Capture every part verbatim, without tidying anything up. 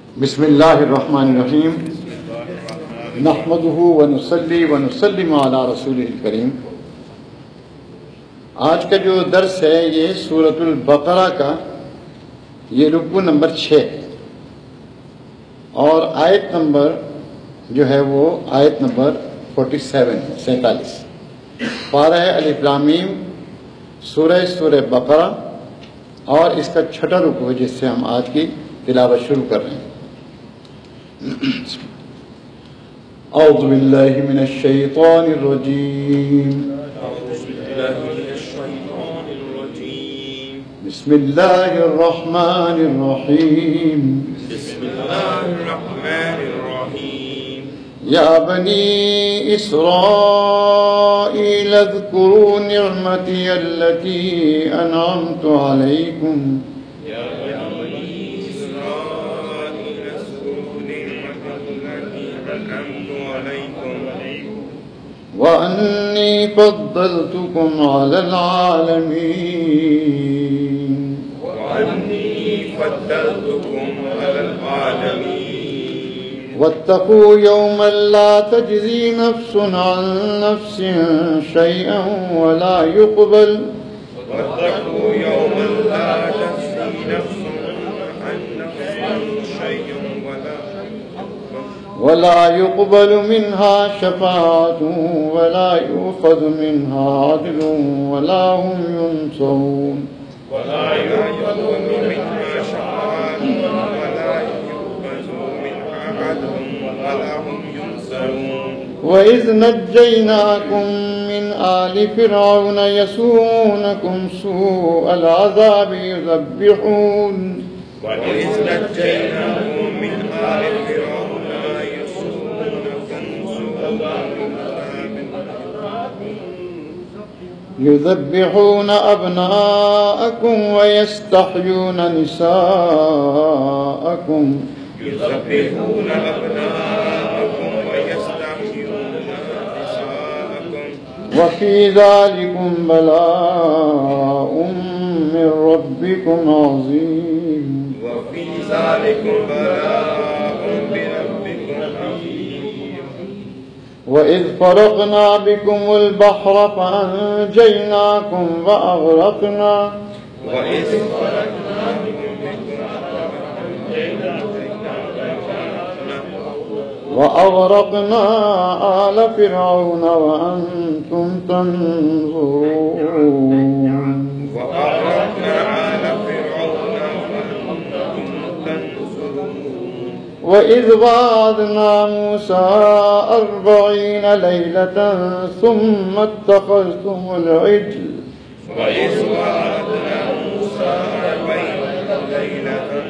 बिस्मिल्लाहिर्रहमानिर्रहीम नहमदुहु व नुसल्ली व नुसल्लिमु अला रसूलिहिल करीम। आज का जो दर्स है ये सूरतुल बकरा का ये रुकू नंबर छः और आयत नंबर जो है वो आयत नंबर फोर्टी सेवन सैंतालीस पारा है अलिफ लाम मीम सूरह सूरह बकरा और इसका छठा रुकू है जिससे हम आज की तिलावत शुरू कर रहे हैं। औज़ु बिल्लाहि मिनश शैतानिर रजीम बिस्मिल्लाहिर रहमानिर रहीम या बनी इस्राईल अज़्कुरू निअमती अल्लती अनअमतु अलैकुम वअन्नी फद्दलतुकुम अलल आलमीन वत्तकू यौमन ला तजज़ी नफ्सुन अन नफ्सिन शैअन वला युक़बल वला युक़बल मिन्हा शफ़ाअतुन वला युख़ज़ मिन्हा अदलुन वला हुम युनसरून वइज़ नज्जयनाकुम मिन आलि फ़िरऔन यसूमुनकुम सूअल अज़ाब युज़ब्बिहून वइज़ नज्जयनाकुम मिन आलि फ़िरऔन युज़ब्बिहून अब्नाअकुम वयस्तहयून निसाअकुम युज़ब्बिहून अब्नाअकुम वयस्तहयून निसाअकुम वफ़ी ज़ालिकुम बलाउम मिन रब्बिकुम अज़ीम वफ़ी ज़ालिकुम बलाउम मिन रब्बिकुम अज़ीम वइज़ फ़रक़ना बिकुमुल बहर फ़अंजयनाकुम वअग़रक़ना वइज़ फ़रक़ना वअग़रक़ना आल फ़िरऔन वअन्तुम तंज़ुरून वइज़ वाअदना मूसा अर्बईन लैलतन सुम्म इत्तख़ज़्तुमुल इज्ल वइज़ वाअदना मूसा अर्बईन लैलतन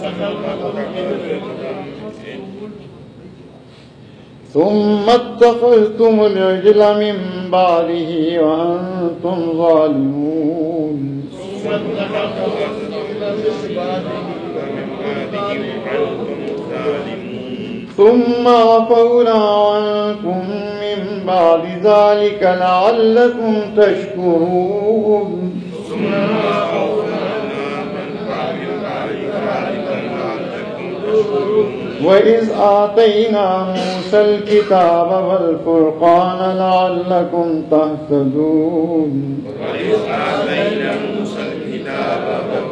सुम्म इत्तख़ज़्तुमुल इज्ल मिन बादिही वअन्तुम ज़ालिमून ثم عفونا عنكم من بعد ذلك لعلكم تشكرون وإذ آتينا موسى الكتاب والفرقان لعلكم تهتدون وإذ آتينا موسى الكتاب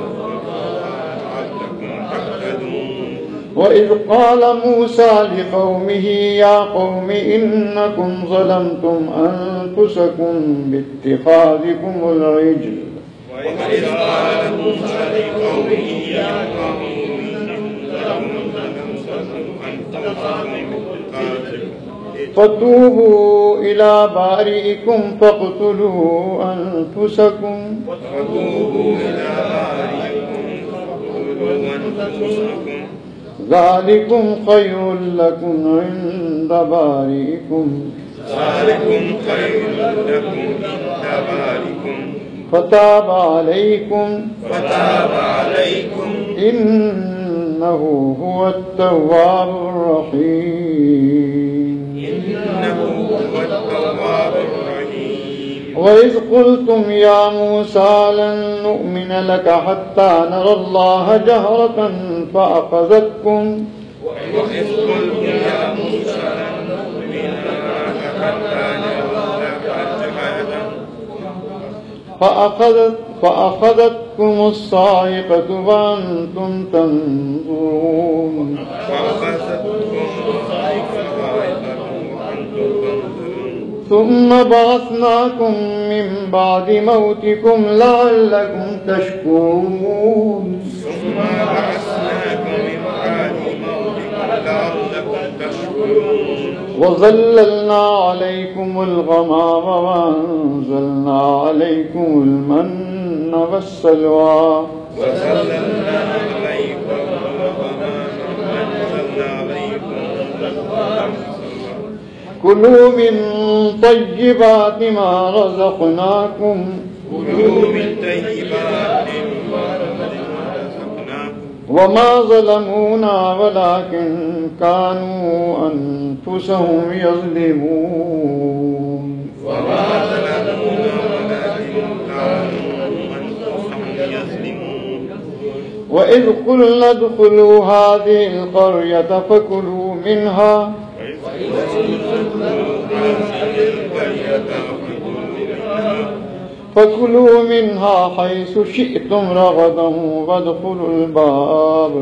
وإذ قال موسى لقومه يا قوم إنكم ظلمتم أنفسكم باتخاذكم العجل وإذ قال موسى لقومه يا قوم إنكم ظلمتم أنفسكم فتوبوا إلى بارئكم فاقتلوا أنفسكم فتوبوا إلى بارئكم فاقتلوا أنفسكم ذلكم خير لكم عند بارئكم ذلكم خير لكم عند بارئكم فتاب عليكم فتاب عليكم إنه هو التواب الرحيم إنه هو التواب الرحيم وإذ قلتم يا موسى لن نؤمن لك حتى نرى الله جهرة فأخذتكم فأخذت فأخذتكم الصاعقة وأنتم تنظرون ثم بعثناكم من بعد موتكم لعلكم تشكرون ثم بعثناكم من بعد موتكم لعلكم تشكرون وظللنا عليكم الغمام وأنزلنا عليكم المن والسلوى وظللنا عليكم الغمام وأنزلنا عليكم كلوا من طيبات ما رزقناكم كلوا من طيبات ما رزقناكم وما ظلمونا ولكن كانوا أنفسهم يظلمون وما ظلمونا ولكن كانوا أنفسهم يظلمون وإذ قلنا ادخلوا هذه القرية فكلوا منها فكلوا منها حيث شئتم رغدا وادخلوا الباب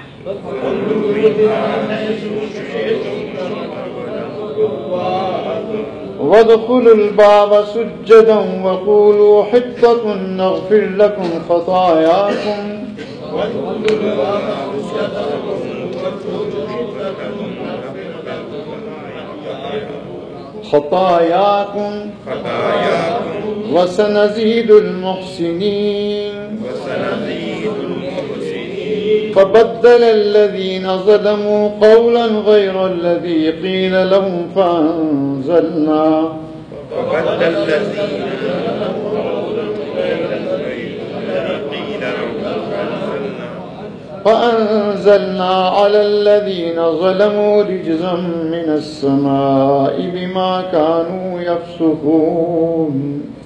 وادخلوا الباب سجدا وقولوا حطة نغفر لكم خطاياكم خطاياكم وسنزيد المحسنين فبدل الذين ظلموا قولا غير الذي قيل لهم فأنزلنا فبدل الذين فأنزلنا على الذين ظلموا رجزا من السماء بما كانوا يفسقون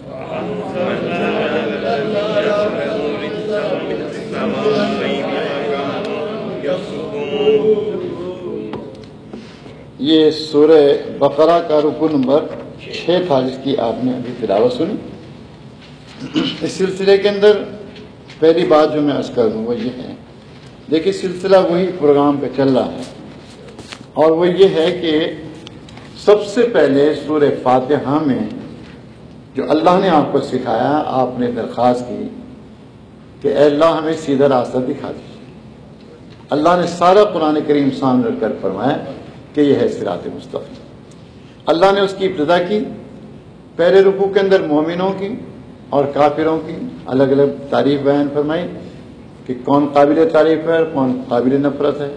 یہ سورہ بقرہ کا رکو نمبر چھ تھا جس کی آپ نے ابھی تلاوت سنی. اس سلسلے کے اندر پہلی بات جو میں عرض کر دوں وہ یہ ہے، دیکھیے سلسلہ وہی پروگرام پہ چل رہا ہے، اور وہ یہ ہے کہ سب سے پہلے سورہ فاتحہ میں جو اللہ نے آپ کو سکھایا، آپ نے درخواست کی کہ اے اللہ ہمیں سیدھا راستہ دکھا دیجیے. اللہ نے سارا قرآن کریم سامنے رکھ کر فرمایا کہ یہ ہے صراط مستقیم. اللہ نے اس کی ابتدا کی پہلے رکوع کے اندر مومنوں کی اور کافروں کی الگ الگ تعریف بیان فرمائی کہ کون قابل تعریف ہے اور کون قابل نفرت ہے،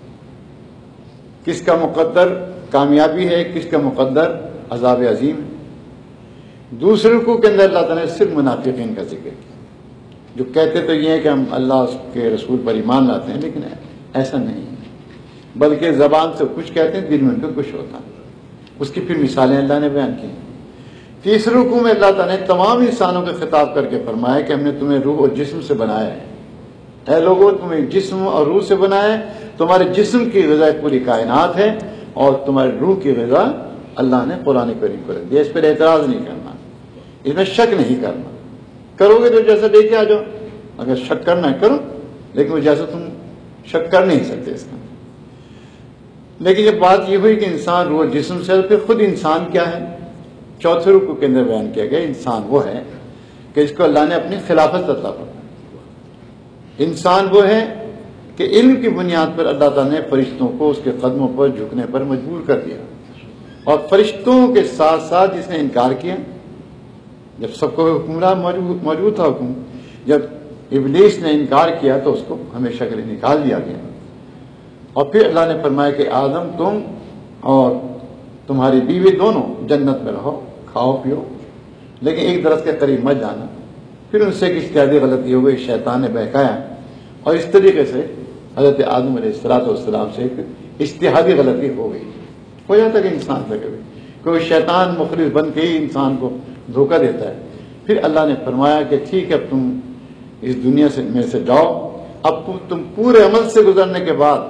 کس کا مقدر کامیابی ہے، کس کا مقدر عذاب عظیم ہے. دوسرے رکوع کے اندر اللہ تعالیٰ نے صرف منافقین کا ذکر کیا، جو کہتے تو یہ ہے کہ ہم اللہ کے رسول پر ایمان لاتے ہیں، لیکن ایسا نہیں ہے، بلکہ زبان سے کچھ کہتے ہیں دل میں ان کو کچھ ہوتا ہے. اس کی پھر مثالیں اللہ نے بیان کی. تیسرے رکوع میں اللہ تعالیٰ نے تمام انسانوں کو خطاب کر کے فرمایا کہ ہم نے تمہیں روح اور جسم سے بنایا ہے. اے لوگوں تمہیں جسم اور روح سے بنایا ہے، تمہارے جسم کی غذا پوری کائنات ہے اور تمہارے روح کی غذا اللہ نے قرآن کریم کو رکھ دیا. اس پر اعتراض نہیں کرنا، اس میں شک نہیں کرنا. کرو گے تو جیسا دیکھ کے آ جاؤ، اگر شک کرنا ہے کرو، لیکن وہ جیسا تم شک کر نہیں سکتے اس کا. لیکن جب بات یہ ہوئی کہ انسان روح جسم سے، پھر خود انسان کیا ہے، چوتھے رکوع کے اندر بیان کیا گیا انسان وہ ہے کہ اس کو اللہ نے اپنی خلافت عطا فرمائی. انسان وہ ہے کہ علم کی بنیاد پر اللہ تعالیٰ نے فرشتوں کو اس کے قدموں پر جھکنے پر مجبور کر دیا، اور فرشتوں کے ساتھ ساتھ جس نے انکار کیا، جب سب کو حکمراں موجود تھا حکم، جب ابلیس نے انکار کیا تو اس کو ہمیشہ کے لیے نکال دیا گیا. اور پھر اللہ نے فرمایا کہ آدم تم اور تمہاری بیوی دونوں جنت میں رہو، کھاؤ پیو، لیکن ایک درخت کے قریب مت جانا. پھر ان سے ایک اجتہادی غلطی ہو گئی، شیطان نے بہکایا، اور اس طریقے سے حضرت آدم علیہ الصلوۃ والسلام سے ایک اجتہادی غلطی ہو گئی. ہو جاتا کہ انسان سے کبھی کوئی شیطان مخلص بن کے ہی انسان کو دھوکہ دیتا ہے. پھر اللہ نے فرمایا کہ ٹھیک ہے، اب تم اس دنیا سے میں سے جاؤ. اب تم پورے عمل سے گزرنے کے بعد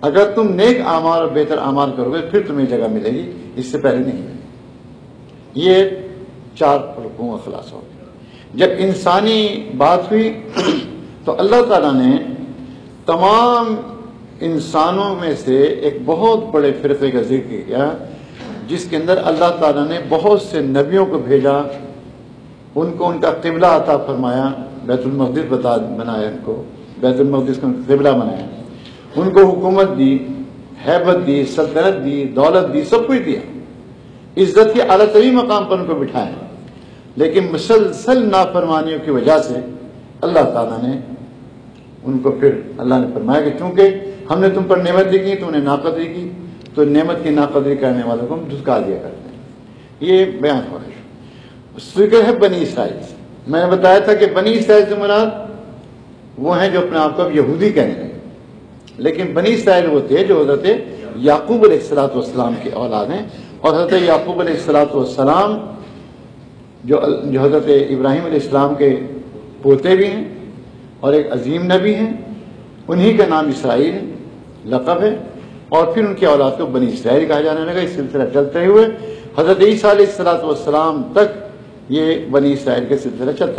اگر تم نیک اعمال اور بہتر اعمال کرو گے پھر تمہیں جگہ ملے گی، اس سے پہلے نہیں ملے گی۔ یہ چار رکوعوں کا خلاصہ ہو گیا۔ جب انسانی بات ہوئی تو اللہ تعالیٰ نے تمام انسانوں میں سے ایک بہت بڑے فرقے کا ذکر کیا، جس کے اندر اللہ تعالیٰ نے بہت سے نبیوں کو بھیجا، ان کو ان کا قبلہ عطا فرمایا، بیت المقدس بتا بنایا، ان کو بیت المقدس کا قبلہ بنایا، ان کو حکومت دی، ہیبت دی، سلطنت دی، دولت دی، سب کچھ دیا، عزت کے اعلیٰ ترین مقام پر ان کو بٹھایا، لیکن مسلسل نافرمانیوں کی وجہ سے اللہ تعالیٰ نے ان کو پھر اللہ نے فرمایا کہ چونکہ ہم نے تم پر نعمت دی کی، تم نے ناقدری کی، تو نعمت کی ناقدری کرنے والوں کو ہم دھتکار دیا کرتے ہیں۔ یہ بیان ہو رہا ہے۔ ذکر ہے بنی اسرائیل سے۔ میں نے بتایا تھا کہ بنی اسرائیل سے مراد وہ ہیں جو اپنے آپ کو اب یہودی کہنے لگے، لیکن بنی اسرائیل وہ تھے جو حضرت یعقوب علیہ الصلوۃ والسلام کے اولاد ہیں، اور حضرت یعقوب علیہ الصلوۃ والسلام جو جو حضرت ابراہیم علیہ السلام کے پوتے بھی ہیں اور ایک عظیم نبی ہیں، انہی کا نام اسرائیل ہے، لقب ہے، اور پھر ان کی اولاد کو بنی اسرائیل کہا جانے لگا۔ اس سلسلہ چلتے ہوئے حضرت عیسیٰ علیہ الصلوۃ والسلام تک یہ بنی اسرائیل کا سلسلہ چلتا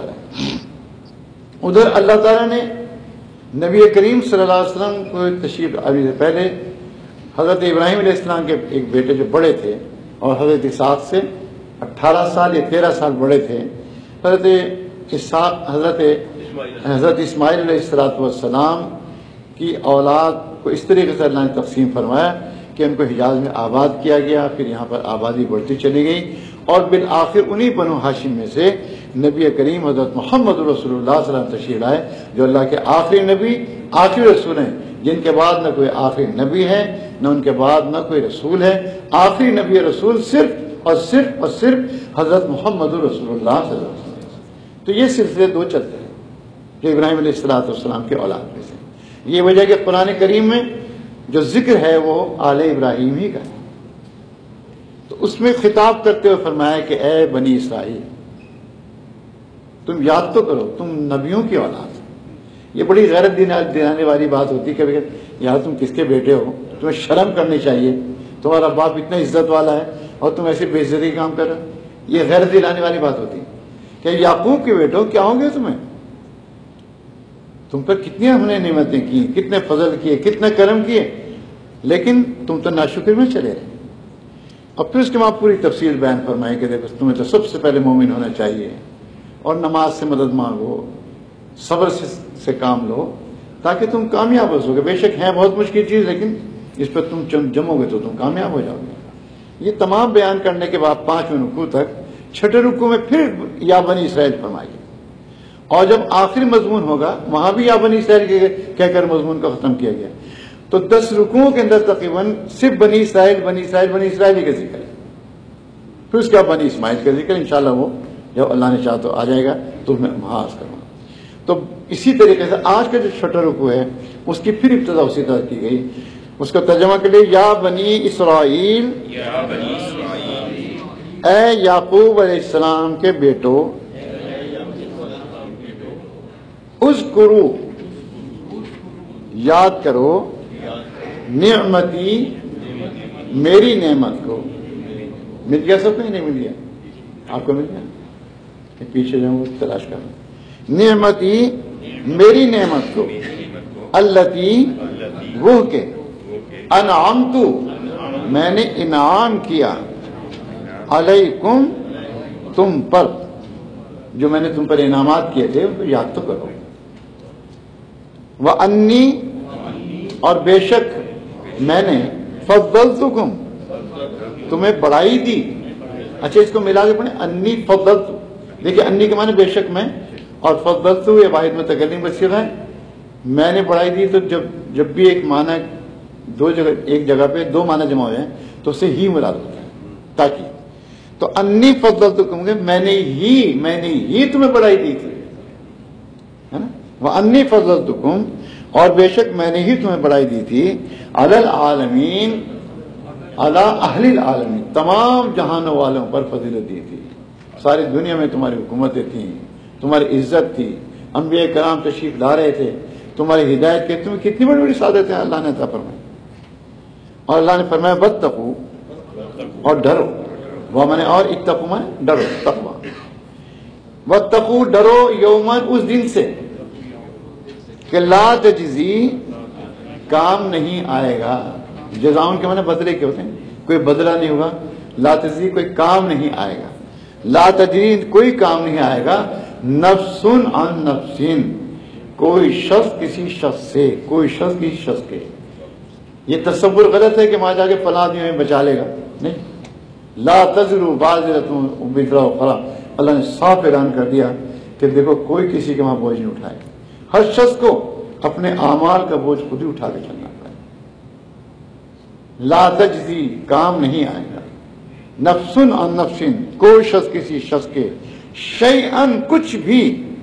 رہا۔ ادھر اللہ تعالیٰ نے نبی کریم صلی اللہ علیہ وسلم کو تشریف آنے سے پہلے حضرت ابراہیم علیہ السلام کے ایک بیٹے جو بڑے تھے اور حضرت اسحاق سے اٹھارہ سال یا تیرہ سال بڑے تھے، حضرت اسحاق حضرت حضرت اسماعیل علیہ الصلوۃ والسلام کی اولاد کو اس طریقے سے اللہ نے تقسیم فرمایا کہ ان کو حجاز میں آباد کیا گیا، پھر یہاں پر آبادی بڑھتی چلی گئی، اور بالآخر انہی بنو ہاشم میں سے نبی کریم حضرت محمد رسول اللہ صلی اللہ علیہ وسلم تشریف لائے، جو اللہ کے آخری نبی آخری رسول ہیں، جن کے بعد نہ کوئی آخری نبی ہے نہ ان کے بعد نہ کوئی رسول ہے۔ آخری نبی رسول صرف اور صرف اور صرف حضرت محمد رسول اللہ صلی اللہ علیہ وسلم۔ تو یہ سلسلے دو چلتے ہیں جو ابراہیم علیہ الصلوۃ والسلام کے اولاد میں سے۔ یہ وجہ کہ قرآن کریم میں جو ذکر ہے وہ آل ابراہیم ہی کا ہے، تو اس میں خطاب کرتے ہوئے فرمایا کہ اے بنی اسرائیل، تم یاد تو کرو تم نبیوں کی اولاد۔ یہ بڑی غیرت دلانے والی بات ہوتی ہے کہ یار تم کس کے بیٹے ہو، تمہیں شرم کرنی چاہیے، تمہارا باپ اتنا عزت والا ہے اور تم ایسے بے عزتی کام کر رہے ہو۔ یہ غیرت دلانے والی بات ہوتی ہے کہ یعقوب کے بیٹے ہو، کیا ہوں گے تمہیں، تم پر کتنی ہم نے نعمتیں کی، کتنے فضل کیے، کتنے کرم کیے، لیکن تم تو ناشکر میں چلے رہے۔ اور پھر اس کے بعد پوری تفصیل بیان فرمائی کہ دیکھو تمہیں تو سب سے پہلے مومن ہونا چاہیے، اور نماز سے مدد مانگو، صبر سے سے کام لو تاکہ تم کامیاب ہو سکو۔ بے شک ہے بہت مشکل چیز، لیکن اس پر تم جمو گے تو تم کامیاب ہو جاؤ گے۔ یہ تمام بیان کرنے کے بعد پانچویں رکوع تک، چھٹے رکوع میں پھر یا بنی اسرائیل فرمائی، اور جب آخری مضمون ہوگا وہاں بھی یا بنی اسرائیل کہہ کر مضمون کو ختم کیا گیا۔ تو دس رکوعوں کے اندر تقریباً صرف بنی اسرائیل بنی اسرائیل بنی اسرائیل کا ذکر ہے، پھر اس کے بعد بنی اسماعیل کا ذکر، انشاءاللہ وہ جب اللہ نے چاہا تو آ جائے گا تو میں وہاں عرض کروں گا۔ تو اسی طریقے سے آج کا جو چھٹا رکوع ہے اس کی پھر ابتدا اسی طرح کی گئی، اس کا ترجمہ کے لیے یا بنی اسرائیل، اے یعقوب علیہ السلام کے بیٹو، اذکروا یاد کرو، نعمتی میری نعمت کو۔ مل گیا سب کو نہیں مل گیا؟ آپ کو مل گیا؟ پیچھے جاؤں گا تلاش کرنا۔ نعمتی میری نعمت کو، التی وہ کہ انعمت میں نے انعام کیا، علیکم تم پر، جو میں نے تم پر انعامات کیے تھے ان کو یاد تو کرو۔ وَأَنِّي اور بے شک میں نے فضلتکم تمہیں بڑائی دی۔ اچھا اس کو ملا کے پڑھیں، انی فضلت، دیکھیں انی کے معنی بے شک میں، اور فضلت یہ واحد متکلم کا صیغہ ہے، میں نے بڑائی دی۔ تو جب جب بھی ایک معنی دو جگہ ایک جگہ پہ دو معنی جمع ہو جائیں تو اسے ہی مراد ہوتا ہے، تاکہ تو انی فضلتکم کہ میں نے ہی میں نے ہی تمہیں بڑائی دی تھی، ہے نا۔ وَأَنِّي فَضَّلْتُكُمْ اور بے شک میں نے ہی تمہیں بڑائی دی تھی، عَلَى الْعَالَمِينَ عَلَى أَهْلِ الْعَالَمِينَ تمام جہانوں والوں پر فضیلت دی تھی، ساری دنیا میں تمہاری حکومتیں تھیں، تمہاری عزت تھی، انبیاء کرام تشریف لا رہے تھے، تمہاری ہدایت کے تمہیں کتنی بڑی بڑی سعادتیں اللہ نے عطا فرمائی۔ اور اللہ نے فرمایا واتقوا، اور ڈرو، وہ میں نے اور اتقوا میں ڈرو، تقویٰ، واتقوا ڈرو یومن اس دن سے کہ لا تجزی کام نہیں آئے گا، جزاؤن کے معنی بدلے کے ہوتے ہیں، کوئی بدلہ نہیں ہوگا، لا تجزی کوئی کام نہیں آئے گا، لا تجزی کوئی کام نہیں آئے گا، نفس عن نفس کوئی شخص کسی شخص سے، کوئی شخص کسی شخص کے، یہ تصور غلط ہے کہ وہاں جا کے فلاں آدمی ہمیں بچا لے گا، نہیں، لا تزر وازرۃ وزر اخرى، اللہ نے صاف اعلان کر دیا کہ دیکھو کوئی کسی کے وہاں بوجھ نہیں اٹھائے، ہر شخص کو اپنے اعمال کا بوجھ خود ہی اٹھا کے چلنا پڑے، لا تجزی کام نہیں آئے گا، نفس عن نفس کوئی شخص کسی شخص کے، شیئن کچھ بھی،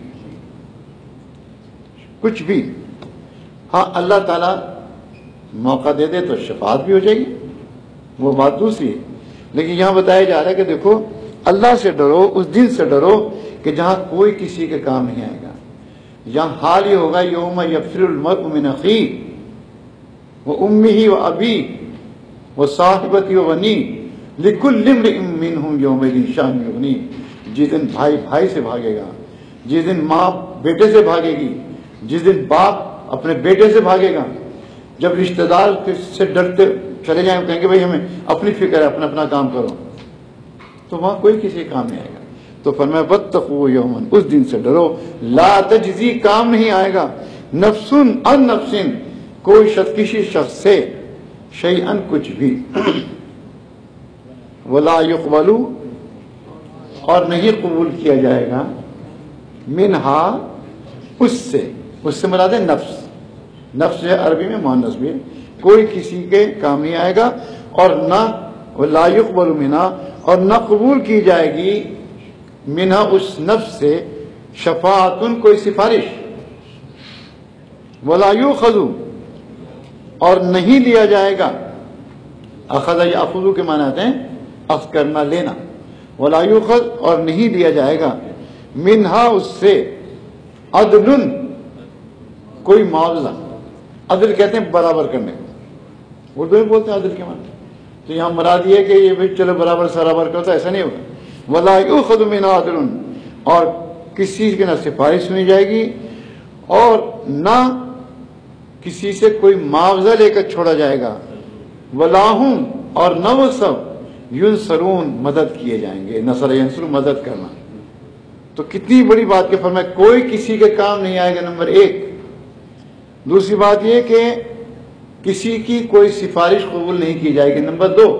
کچھ بھی، ہاں اللہ تعالیٰ موقع دے دے تو شفاعت بھی ہو جائے گی، وہ بات دوسری ہے، لیکن یہاں بتایا جا رہا ہے کہ دیکھو اللہ سے ڈرو، اس دن سے ڈرو کہ جہاں کوئی کسی کے کام نہیں آئے گا، یہاں حال یہ ہوگا یوم یفر المرء من اخیہ و امہ و ابیہ و صاحبتہ و بنیہ لکل امرئ منہم یومئذ شأن یغنیہ، جس دن بھائی بھائی سے بھاگے گا، جس دن ماں بیٹے سے بھاگے گی، جس دن باپ اپنے بیٹے سے بھاگے گا، جب رشتہ دار سے ڈرتے چلے جائیں، کہیں گے بھائی ہمیں اپنی فکر ہے، اپنا اپنا کام کرو، تو وہاں کوئی کسی کام نہیں آئے گا، تو فرمایا واتقوا یومن اس دن سے ڈرو لا تجزی کام نہیں آئے گا، نفس عن نفس کوئی شخص کسی شخص سے، شیئن کچھ بھی، ولا یقبل اور نہیں قبول کیا جائے گا، منہا اس سے، اس سے مراد ہے نفس، نفس ہے عربی میں مؤنث بھی ہے، کوئی کسی کے کام نہیں آئے گا، اور نہ ولا یقبل منہا اور نہ قبول کی جائے گی، منہا اس نفس سے، شفاعتن کوئی سفارش، ولا یؤخذ اور نہیں لیا جائے گا، اخذ یاخذ کے معنی آتے ہیں اخذ کرنا لینا، ولا یؤخذ اور نہیں لیا جائے گا، منہا اس سے، عدل کوئی معاوضہ، عدل کہتے ہیں برابر کرنے کو، اردو میں بولتے ہیں عدل کے معنی، تو یہاں مراد یہ ہے کہ یہ بھی چلو برابر برابر کرتا، ایسا نہیں ہوگا، ولا یؤخذ منہا عدل اور کسی کی نہ سفارش سنی جائے گی، اور نہ کسی سے کوئی معاوضہ لے کر چھوڑا جائے گا، ولا ہم اور نہ وہ سب ینصرون مدد کیے جائیں گے، نصر ینصر مدد کرنا، تو کتنی بڑی بات کہ فرمایا کوئی کسی کے کام نہیں آئے گا، نمبر ایک، دوسری بات یہ کہ کسی کی کوئی سفارش قبول نہیں کی جائے گی، نمبر دو،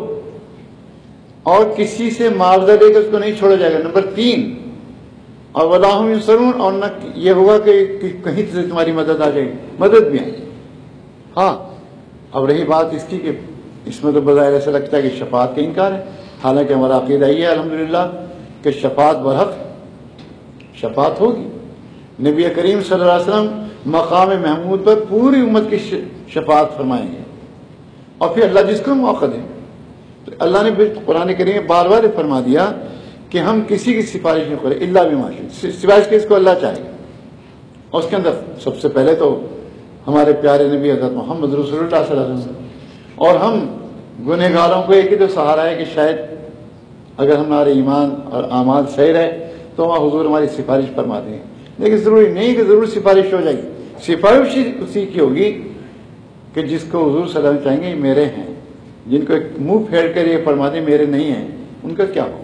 اور کسی سے معاوضہ لے کر اس کو نہیں چھوڑا جائے گا، نمبر تین، اور ولا ہم ینصرون اور نہ یہ ہوگا کہ کہیں سے تمہاری مدد آ جائے گی، مدد بھی آئے گی۔ ہاں اب رہی بات اس کی کہ اس میں تو بظاہر ایسا لگتا ہے کہ شفاعت کا انکار ہے، حالانکہ ہمارا عقیدہ یہ ہے الحمدللہ کہ شفاعت برحق، شفاعت ہوگی، نبی کریم صلی اللہ علیہ وسلم مقام محمود پر پوری امت کی شفاعت فرمائیں گے، اور پھر اللہ جس کو موقع دے، تو اللہ نے قرآن کریم میں بار بار فرما دیا کہ ہم کسی کی سفارش نہیں کریں الا بما شاء، سفارش کس کو اللہ چاہے گا، اور اس کے اندر سب سے پہلے تو ہمارے پیارے نبی حضرت محمد رسول اللہ صلی اللہ علیہ وسلم، اور ہم گنہگاروں کو ایک ہی تو سہارا ہے کہ شاید اگر ہمارے ایمان اور اعمال صحیح رہے تو وہاں حضور ہماری سفارش فرما دیں، لیکن ضروری نہیں کہ ضرور سفارش ہو جائے گی، سفارش اسی کی ہوگی کہ جس کو حضور صلی اللہ علیہ وسلم چاہیں گے یہ میرے ہیں، جن کو منہ پھیر کر یہ فرما دیں میرے نہیں ہیں، ان کا کیا ہو،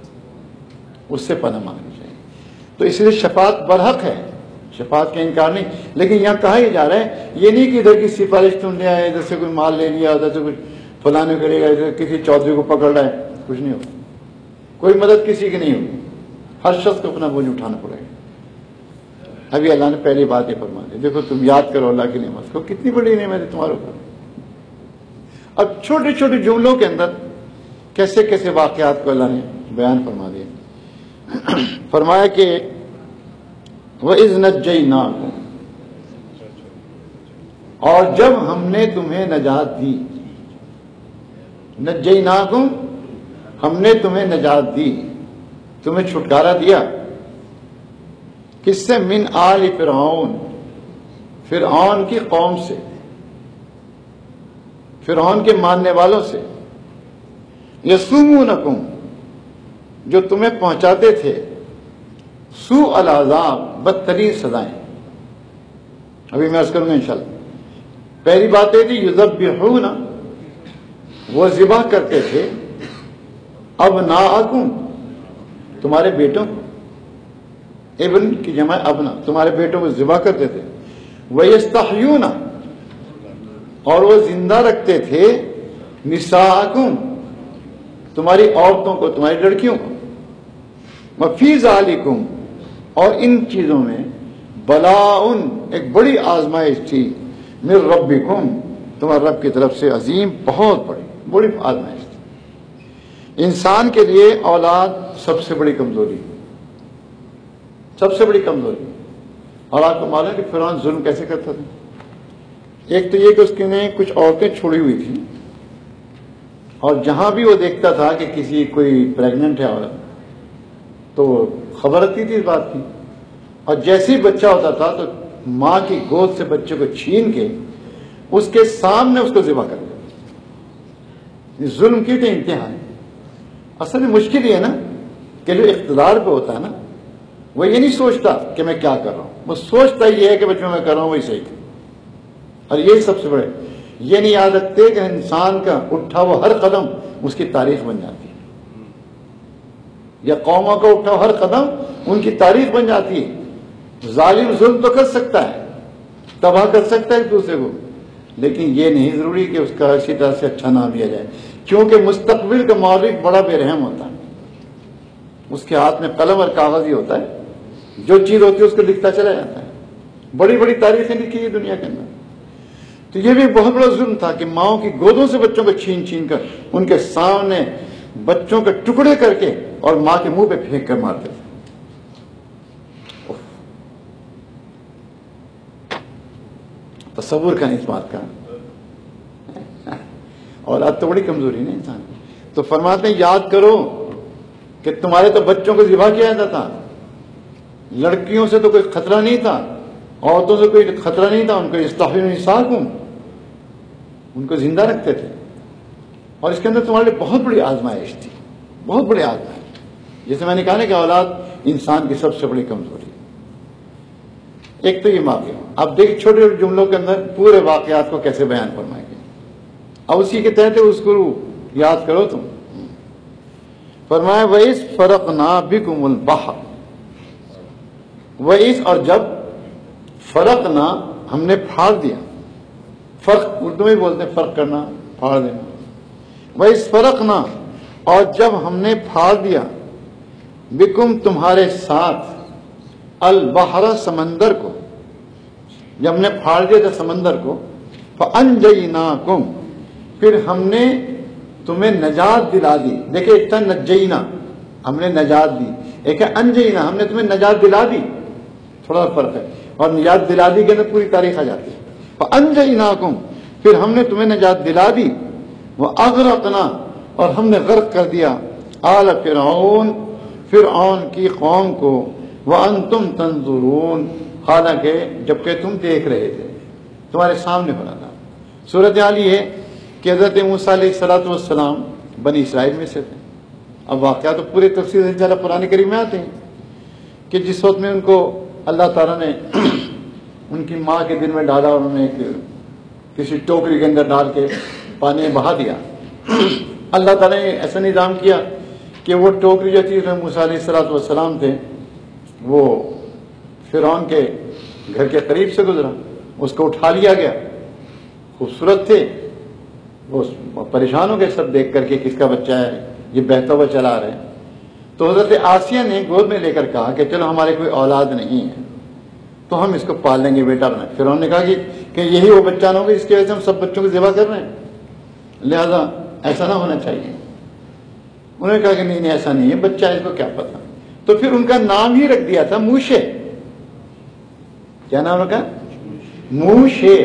اس سے پناہ مانگنی چاہیے، تو اس لیے شفاعت برحق ہے، شفاعت کا انکار نہیں، لیکن یہاں کہا یہ جا رہا ہے یہ نہیں کہ ادھر کی سفارش تم لے آئے، ادھر سے کوئی مال لے لیا، ادھر سے کچھ فلانے کرے گا، ادھر کسی چودھری کو پکڑ رہا ہے، کچھ نہیں ہوگا، کوئی مدد کسی کی نہیں ہوگی، ہر شخص کو اپنا بوجھ اٹھانا پڑے گا۔ ابھی اللہ نے پہلی بات یہ فرما دی، دیکھو تم یاد کرو اللہ کی نعمت کو، کتنی بڑی نعمت ہے تمہارے اوپر۔ اب چھوٹے چھوٹے جملوں کے اندر کیسے کیسے واقعات کو اللہ نے بیان فرما دیا، فرمایا کہ وَإِذْ نَجَّيْنَاكُمْ اور جب ہم نے تمہیں نجات دی، نجیناکم ہم نے تمہیں نجات دی، تمہیں چھٹکارا دیا، کس سے؟ من آل فرعون، فرعون کی قوم سے، فرعون کے ماننے والوں سے، یسومونکم جو تمہیں پہنچاتے تھے، سوء العذاب بدترین سزائیں. ابھی میں عرض کروں گا انشاءاللہ. پہلی بات یہ تھی یذبحون، وہ ذبح کرتے تھے، ابناءکم تمہارے بیٹوں کو، ابن کی جمع ابنا، تمہارے بیٹوں کو ذبح کرتے تھے. وَيَسْتَحْيُونَ اور وہ زندہ رکھتے تھے، نساءکم تمہاری عورتوں کو، تمہاری لڑکیوں کو. وَفِي ذَلِكُمْ اور ان چیزوں میں بلاء ایک بڑی آزمائش تھی، من ربکم تمہارے رب کی طرف سے، عظیم بہت بڑی بڑی آزمائش تھی. انسان کے لیے اولاد سب سے بڑی کمزوری، سب سے بڑی کمزوری. اور آپ کو معلوم ہے کہ فرعون ظلم کیسے کرتا تھا. ایک تو یہ کہ اس کے نے کچھ عورتیں چھوڑی ہوئی تھیں، اور جہاں بھی وہ دیکھتا تھا کہ کسی کوئی پریگننٹ ہے عورت تو خبر رکھتی تھی اس بات کی، اور جیسے ہی بچہ ہوتا تھا تو ماں کی گود سے بچے کو چھین کے اس کے سامنے اس کو ذبح کر دیا. ظلم کی تو انتہا ہے. اصل میں مشکل یہ ہے نا کہ جو اقتدار پہ ہوتا ہے نا وہ یہ نہیں سوچتا کہ میں کیا کر رہا ہوں، وہ سوچتا یہ ہے کہ بچوں میں کر رہا ہوں وہی صحیح ہے. اور یہی سب سے بڑے یہ نہیں یاد رکھتے کہ انسان کا اٹھا وہ ہر قدم اس کی تاریخ بن جاتی ہے، یا قوموں کا اٹھا ہر قدم ان کی تاریخ بن جاتی ہے. ظالم ظلم تو کر سکتا ہے، تباہ کر سکتا ہے ایک دوسرے کو، لیکن یہ نہیں ضروری کہ اس کا اسی طرح سے اچھا نام لیا جائے، کیونکہ مستقبل کا مورخ بڑا بے رحم ہوتا ہے. اس کے ہاتھ میں قلم اور کاغذ ہی ہوتا ہے، جو چیز ہوتی ہے اس کو لکھتا چلا جاتا ہے. بڑی بڑی تاریخیں لکھی ہے دنیا کے اندر. تو یہ بھی بہت بڑا ظلم تھا کہ ماؤں کی گودوں سے بچوں کو چھین چھین کر ان کے سامنے بچوں کے ٹکڑے کر کے اور ماں کے منہ پہ پھینک کر مارتے تھے. تصور کا اس بات کا، اولاد تو بڑی کمزوری ہے انسان. تو فرماتے ہیں یاد کرو کہ تمہارے تو بچوں کو ذبح کیا جاتا تھا، لڑکیوں سے تو کوئی خطرہ نہیں تھا، عورتوں سے کوئی خطرہ نہیں تھا، ان کو یستحیون نساءکم ان کو زندہ رکھتے تھے. اور اس کے اندر تمہارے لیے بہت بڑی آزمائش تھی، بہت بڑی آزمائش. جیسے میں نے کہا نا کہ اولاد انسان کی سب سے بڑی کمزوری. ایک تو یہ واقعہ. اب دیکھ چھوٹے چھوٹے جملوں کے اندر پورے واقعات کو کیسے بیان فرمائیں گے. اب اسی کے تحت اس کو یاد کرو تم. فرمایا وَإِذْ فَرَقْنَا بِكُمُ الْبَحْرَ، وَإِذْ اور جب، فرقنا ہم نے پھاڑ دیا. فرق اردو میں بولتے ہیں فرق کرنا، پھاڑ دینا. وَإِذْ فَرَقْنَا اور جب ہم نے پھاڑ دیا، بِكُمْ تمہارے ساتھ، البحر سمندر کو، جب ہم نے پھاڑ دیا تھا سمندر کو، فَأَنْجَيْنَاكُمْ پھر ہم نے تمہیں نجات دلا دی. دیکھیں ایک تھا نجینا، ہم نے نجات دی، ایک ہے انجینا، ہم نے تمہیں نجات دلا دی. تھوڑا فرق ہے. اور نجات دلا دی کے اندر پوری تاریخ آ جاتی ہے. فَأَنْجَيْنَاكُمْ پھر ہم نے تمہیں نجات دلا دی. وَأَغْرَقْنَا اور ہم نے غرق کر دیا آل فرعون فرعون کی قوم کو. وَأَنْتُمْ تَنْظُرُونَ حالانکہ جبکہ تم دیکھ رہے تھے، تمہارے سامنے ہو رہا تھا. صورتحال یہ ہے کہ حضرت موسیٰ علیہ الصلوۃ والسلام بنی اسرائیل میں سے تھے. اب واقعات تو پورے تفصیل سے انشاءاللہ قرآن کریم میں آتے ہیں کہ جس وقت میں ان کو اللہ تعالیٰ نے ان کی ماں کے دل میں ڈالا اور انہوں نے ایک کسی ٹوکری کے اندر ڈال کے پانی میں بہا دیا. اللہ تعالیٰ نے ایسا نظام کیا کہ وہ ٹوکری جو تھی موسیٰ علیہ الصلوۃ والسلام تھے وہ فرعون کے گھر کے قریب سے گزرا، اس کو اٹھا لیا گیا. خوبصورت تھے وہ، پریشان ہو گئے سب دیکھ کر کے کس کا بچہ ہے یہ بہتا ہوا چلا رہے ہیں. تو حضرت آسیہ نے گود میں لے کر کہا کہ چلو ہمارے کوئی اولاد نہیں ہے تو ہم اس کو پال لیں گے بیٹا بنا. فرعون نے کہا کہ یہی وہ بچہ نہ ہوگا جس کی وجہ سے ہم سب بچوں کو ذبح کر رہے ہیں، لہذا ایسا نہ ہونا چاہیے. انہوں نے کہا کہ نہیں نہیں ایسا نہیں ہے، بچہ اس کو کیا پتا. تو پھر ان کا نام ہی رکھ دیا تھا موشے. کیا نام رکھا؟ موشے،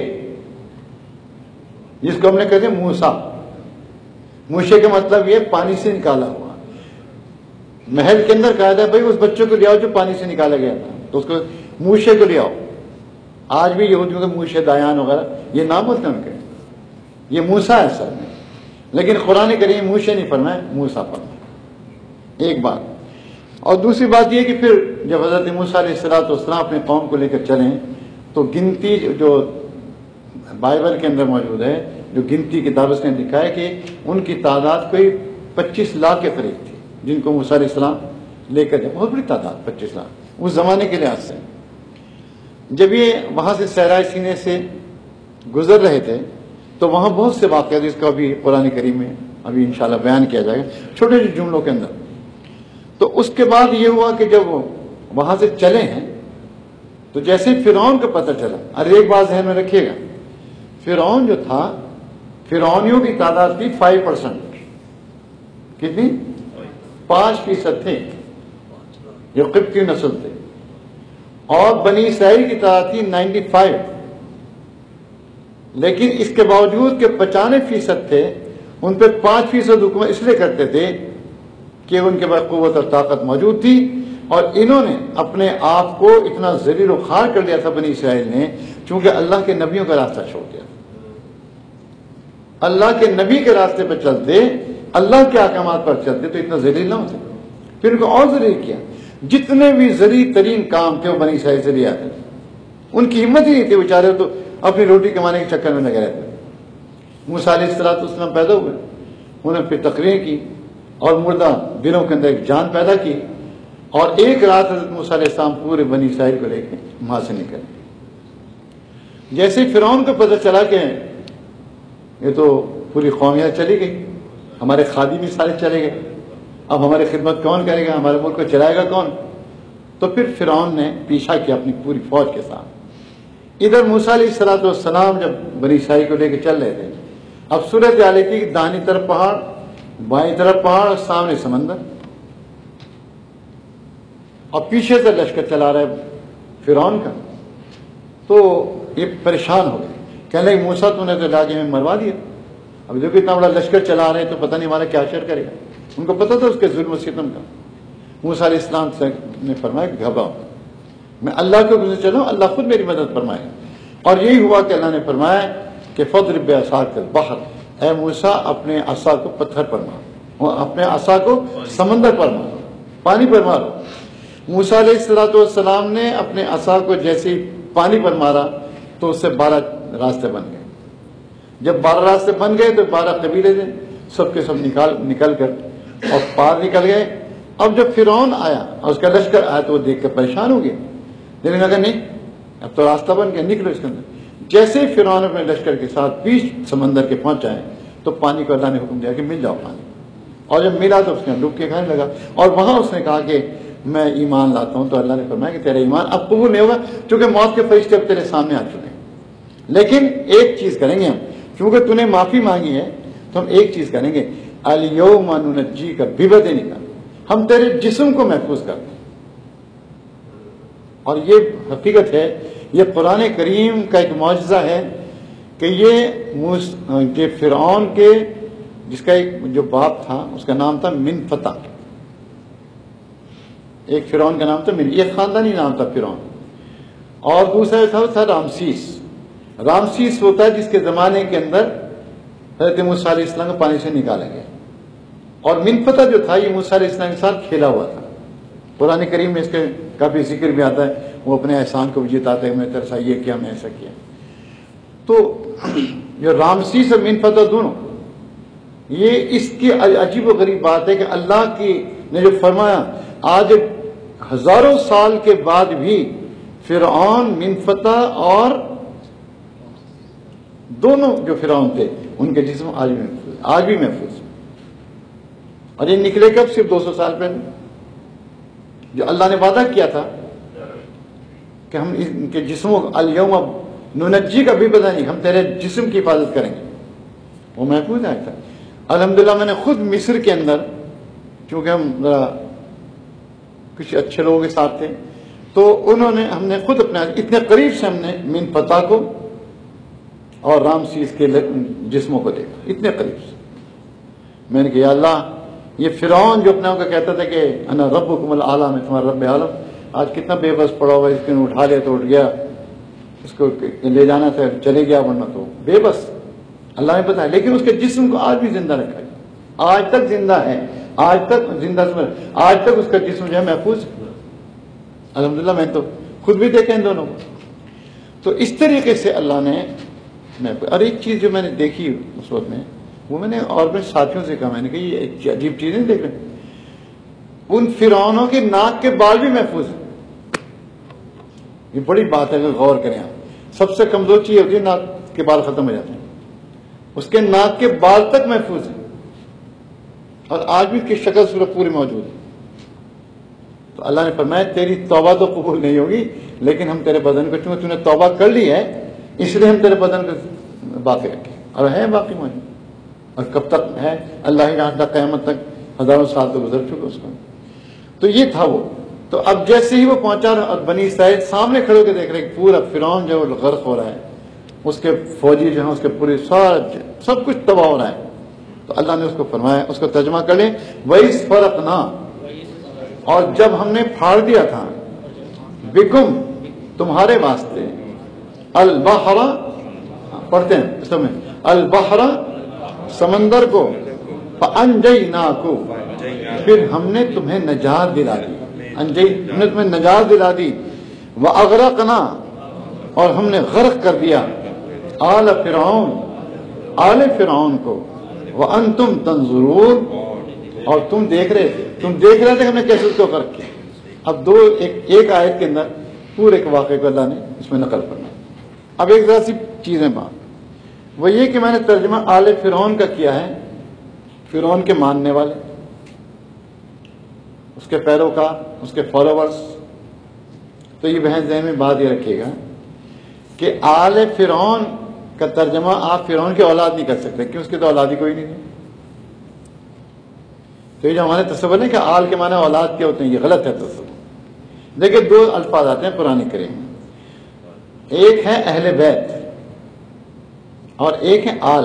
جس کو ہم نے کہتے ہیں موسیٰ. موشے کا مطلب یہ پانی سے نکالا ہوا. محل کے اندر کہا تھا بھائی اس بچوں کو لے آؤ جو پانی سے نکالا گیا تھا، تو اس کو موشے کو لے آؤ. آج بھی یہودیوں کے موشے دایان وغیرہ یہ نام ہوتے ہیں ان کے. یہ موسیٰ ہے اصل میں، لیکن قرآن کریم موشے نہیں فرمائے، موسیٰ فرمائے، ایک بات۔ اور دوسری بات یہ کہ پھر جب حضرت موسیٰ علیہ الصلوۃ والسلام اپنے قوم کو لے کر چلیں تو گنتی جو بائبل کے اندر موجود ہے، جو گنتی کتاب اس نے لکھا ہے کہ ان کی تعداد کوئی پچیس لاکھ کے قریب تھی جن کو موسیٰ علیہ السلام لے کر جائے، بہت بڑی تعداد، پچیس لاکھ اس زمانے کے لحاظ سے۔ جب یہ وہاں سے صحرائے سینے سے گزر رہے تھے تو وہاں بہت سے واقعات جس کو ابھی قرآن کریم میں ابھی انشاءاللہ بیان کیا جائے گا چھوٹے چھوٹے جملوں کے اندر۔ تو اس کے بعد یہ ہوا کہ جب وہ وہاں سے چلے ہیں تو جیسے فرعون کو پتہ چلا، ارے ایک بات ذہن میں رکھیے گا، فرعون جو تھا، فرعونیوں کی تعداد تھی فائیو پرسینٹ، کتنی؟ پانچ فیصد تھے جو قبطی نسل تھے، اور بنی اسرائیل کی تعداد تھی نائنٹی فائیو، لیکن اس کے باوجود کہ پچانوے فیصد تھے ان پہ پانچ فیصد حکومت اس لیے کرتے تھے کہ ان کے پاس قوت اور طاقت موجود تھی، اور انہوں نے اپنے آپ کو اتنا ذلیل و خوار کر لیا تھا بنی اسرائیل نے، چونکہ اللہ کے نبیوں کا راستہ چھوڑ دیا، اللہ کے نبی کے راستے پہ چلتے، اللہ کے احکامات پر چلتے تو اتنا ذلیل نہ ہوتے، پھر ان کو اور ذلیل کیا، جتنے بھی ذلیل ترین کام تھے وہ بنی اسرائیل سے لے آتے، ان کی ہمت ہی نہیں تھی، بیچارے تو اپنی روٹی کمانے کے چکر میں لگے رہتے۔ موسیٰ علیہ الصلوۃ والسلام پیدا ہوئے، انہوں نے پھر تقریر کی اور مردہ دلوں کے اندر ایک جان پیدا کی، اور ایک رات حضرت موسیٰ علیہ السلام پورے بنی اسرائیل کو لے کے وہاں سے نکل۔ جیسے فرعون کو پتہ چلا کہ یہ تو پوری قومیت چلی گئی، ہمارے خادم بھی سارے چلے گئے، اب ہماری خدمت کون کرے گا، ہمارے ملک کو چلائے گا کون، تو پھر فرعون نے پیچھا کیا اپنی پوری فوج کے ساتھ۔ ادھر موسیٰ علیہ الصلوۃ والسلام جب بنی اسرائیل کو لے کے چل رہے تھے، اب صورت حال تھی کہ دائیں طرف پہاڑ، بائیں طرف پہاڑ اور سامنے سمندر، اور پیچھے سے لشکر چلا رہا ہے فرعون کا، تو یہ پریشان ہو گئے، کہنے لگے موسیٰ تو نے تو علاقے میں مروا دیا، اب دیکھو اتنا بڑا لشکر چلا رہے ہیں تو پتہ نہیں ہمارا کیا اشر کرے گا۔ ان کو پتہ تھا اس کے ظلم و ستم کا۔ موسیٰ علیہ السلام نے فرمایا کہ گھبراؤ، میں اللہ کے حکم سے چلوں، اللہ خود میری مدد فرمائے۔ اور یہی ہوا کہ اللہ نے فرمایا کہ فضرب بعصاک البحر، اے موسیٰ اپنے عصا کو پتھر پر مارو، اپنے عصا کو سمندر پر مارو، پانی پر مارو۔ موسیٰ علیہ الصلوۃ والسلام نے اپنے عصا کو جیسے ہی پانی پر مارا تو اس سے بارہ راستے بن گئے۔ جب بارہ راستے بن گئے تو بارہ قبیلے تھے، سب کے سب نکال نکل کر اور پار نکل گئے۔ اب جب فرعون آیا اور اس کا لشکر آیا تو وہ دیکھ کر پریشان ہو گیا، دیکھنے لگا نہیں اب تو راستہ بن گیا، نکلو اس کے اندر۔ جیسے ہی فرعون اپنے لشکر کے ساتھ بیچ سمندر کے پہنچا ہے تو پانی کو اللہ نے حکم دیا کہ مل جاؤ پانی، اور جب ملا تو اس نے ڈوب کے کھانے لگا، اور وہاں اس نے کہا کہ میں ایمان لاتا ہوں، تو اللہ نے فرمایا کہ تیرا ایمان اب قبول نہیں ہوگا کیونکہ موت کے فرشتے اب تیرے سامنے آ چکے ہیں، لیکن ایک چیز کریں گے ہم، کیونکہ تو نے معافی مانگی ہے تو ہم ایک چیز کریں گے، الیوم ننجیک ببدنک، ہم تیرے جسم کو محفوظ کر دیں۔ اور یہ حقیقت ہے، یہ قرآن کریم کا ایک معجزہ ہے کہ یہ فرعون کے جس کا ایک جو باپ تھا اس کا نام تھا منفتح، ایک فرعون کا نام تھا من، یہ خاندانی نام تھا فرعون، اور دوسرا تھا تھا رامسیس۔ رامسیس ہوتا ہے جس کے زمانے کے اندر حضرت موسیٰ علیہ السلام کو پانی سے نکالا گیا، اور منفتح جو تھا یہ موسیٰ علیہ السلام کے ساتھ کھیلا ہوا تھا۔ قرآن کریم میں اس کے کافی ذکر بھی آتا ہے، وہ اپنے احسان کو بھی جتاتا ہے، میں تیرے ساتھ یہ کیا، میں ایسا کیا۔ تو جو رامسیس اور منفتح دونوں، یہ اس کی عجیب و غریب بات ہے کہ اللہ کی نے جو فرمایا، آج ہزاروں سال کے بعد بھی فرعون، منفتح اور دونوں جو فرعون تھے ان کے جسم آج بھی محفوظ آج بھی محفوظ اور یہ نکلے کب؟ صرف دو سو سال پہلے، جو اللہ نے وعدہ کیا تھا کہ ہم ان کے جسموں کو الیوم ننجی کا بھی پتہ نہیں، ہم تیرے جسم کی حفاظت کریں گے، وہ محفوظ آیا تھا۔ الحمدللہ میں نے خود مصر کے اندر، چونکہ ہم ذرا کچھ اچھے لوگوں کے ساتھ تھے تو انہوں نے ہم نے خود اپنے اتنے قریب سے ہم نے منفتح کو اور رامسیس کے جسموں کو دیکھا، اتنے قریب سے۔ میں نے کہا یا اللہ، یہ فرعون جو اپنے آپ کو کہتا تھا کہ انا ربکم الاعلی، میں تمہارا رب عالم، آج کتنا بے بس پڑا ہوا ہے، اس نے اٹھا لیا تو اٹھ گیا، اس کو لے جانا تھا چلے گیا، ورنہ تو بے بس۔ اللہ نے بتایا، لیکن اس کے جسم کو آج بھی زندہ رکھا ہے، آج تک زندہ ہے، آج تک زندہ آج تک اس کا جسم جو ہے محفوظ ہے الحمدللہ۔ میں تو خود بھی دیکھا ان دونوں کو۔ تو اس طریقے سے اللہ نے محفوظ۔ اور ایک چیز جو میں نے دیکھی اس وقت میں، وہ میں نے اور میں ساتھیوں سے کہا، میں نے کہا یہ ایک عجیب چیز نہیں دیکھ رہے، ان فرعونوں کے ناک کے بال بھی محفوظ ہیں۔ یہ بڑی بات ہے، اگر غور کریں آپ، سب سے کمزور چیز ہوتی ہے ناک کے بال ختم ہو جاتے ہیں، اس کے ناک کے بال تک محفوظ ہیں، اور آج بھی اس کی شکل صورت پوری موجود ہے۔ تو اللہ نے فرمایا تیری توبہ تو قبول نہیں ہوگی، لیکن ہم تیرے بدن کو، چونکہ تو نے توبہ کر لی ہے اس لیے ہم تیرے بدن کو باقی رکھیں، اور ہے باقی موجود، اور کب تک ہے؟ اللہ یہاں تک قیامت تک ہزاروں سال تو گزر چکے اس کا۔ تو یہ تھا وہ۔ تو اب جیسے ہی وہ پہنچا اور بنی اسرائیل سامنے کھڑے ہو کے دیکھ رہے کہ پورا فرعون جو ہے غرق ہو رہا ہے، اس کے فوجی جو ہیں اس کے پورے سارا سب کچھ تباہ ہو رہا ہے، تو اللہ نے اس کو فرمایا، اس کو ترجمہ کر لیں، وَإِذْ فَرَقْنَا، اور جب ہم نے پھاڑ دیا تھا، بِكُمْ، تمہارے واسطے، البحر، پڑھتے ہیں اس میں، البحر، سمندر کو، فَأَنْجَيْنَاكُمْ، پھر ہم نے تمہیں نجات دلا دی، انجی ہم نے تمہیں نجات دلا دی، وَأَغْرَقْنَا، اور ہم نے غرق کر دیا، آل فرعون، آل فرعون کو، وَأَنْتُمْ تَنْظُرُونَ، اور تم دیکھ رہے تھے، تم دیکھ رہے تھے کہ ہم نے کیسے اس کو غرق کیا۔ اب دو ایک, ایک آیت کے اندر پورے کے واقعے کو اللہ نے اس میں نقل کرنا۔ اب ایک ذرا سی چیزیں بات وہ یہ کہ میں نے ترجمہ آل فرعون کا کیا ہے، فرعون کے ماننے والے، اس کے پیروکار، اس کے فالوورز۔ تو یہ بہن ذہن میں بات یہ رکھیے گا کہ آل فرعون کا ترجمہ آپ فرعون کی اولاد نہیں کر سکتے، کہ اس کی تو اولاد ہی کوئی نہیں ہے۔ تو یہ جو ہمارے تصور ہے کہ آل کے معنی اولاد کیا ہوتے ہیں، یہ غلط ہے تصور۔ دیکھیں دو الفاظ آتے ہیں قرآن کریم میں، ایک ہے اہل بیت اور ایک ہے آل۔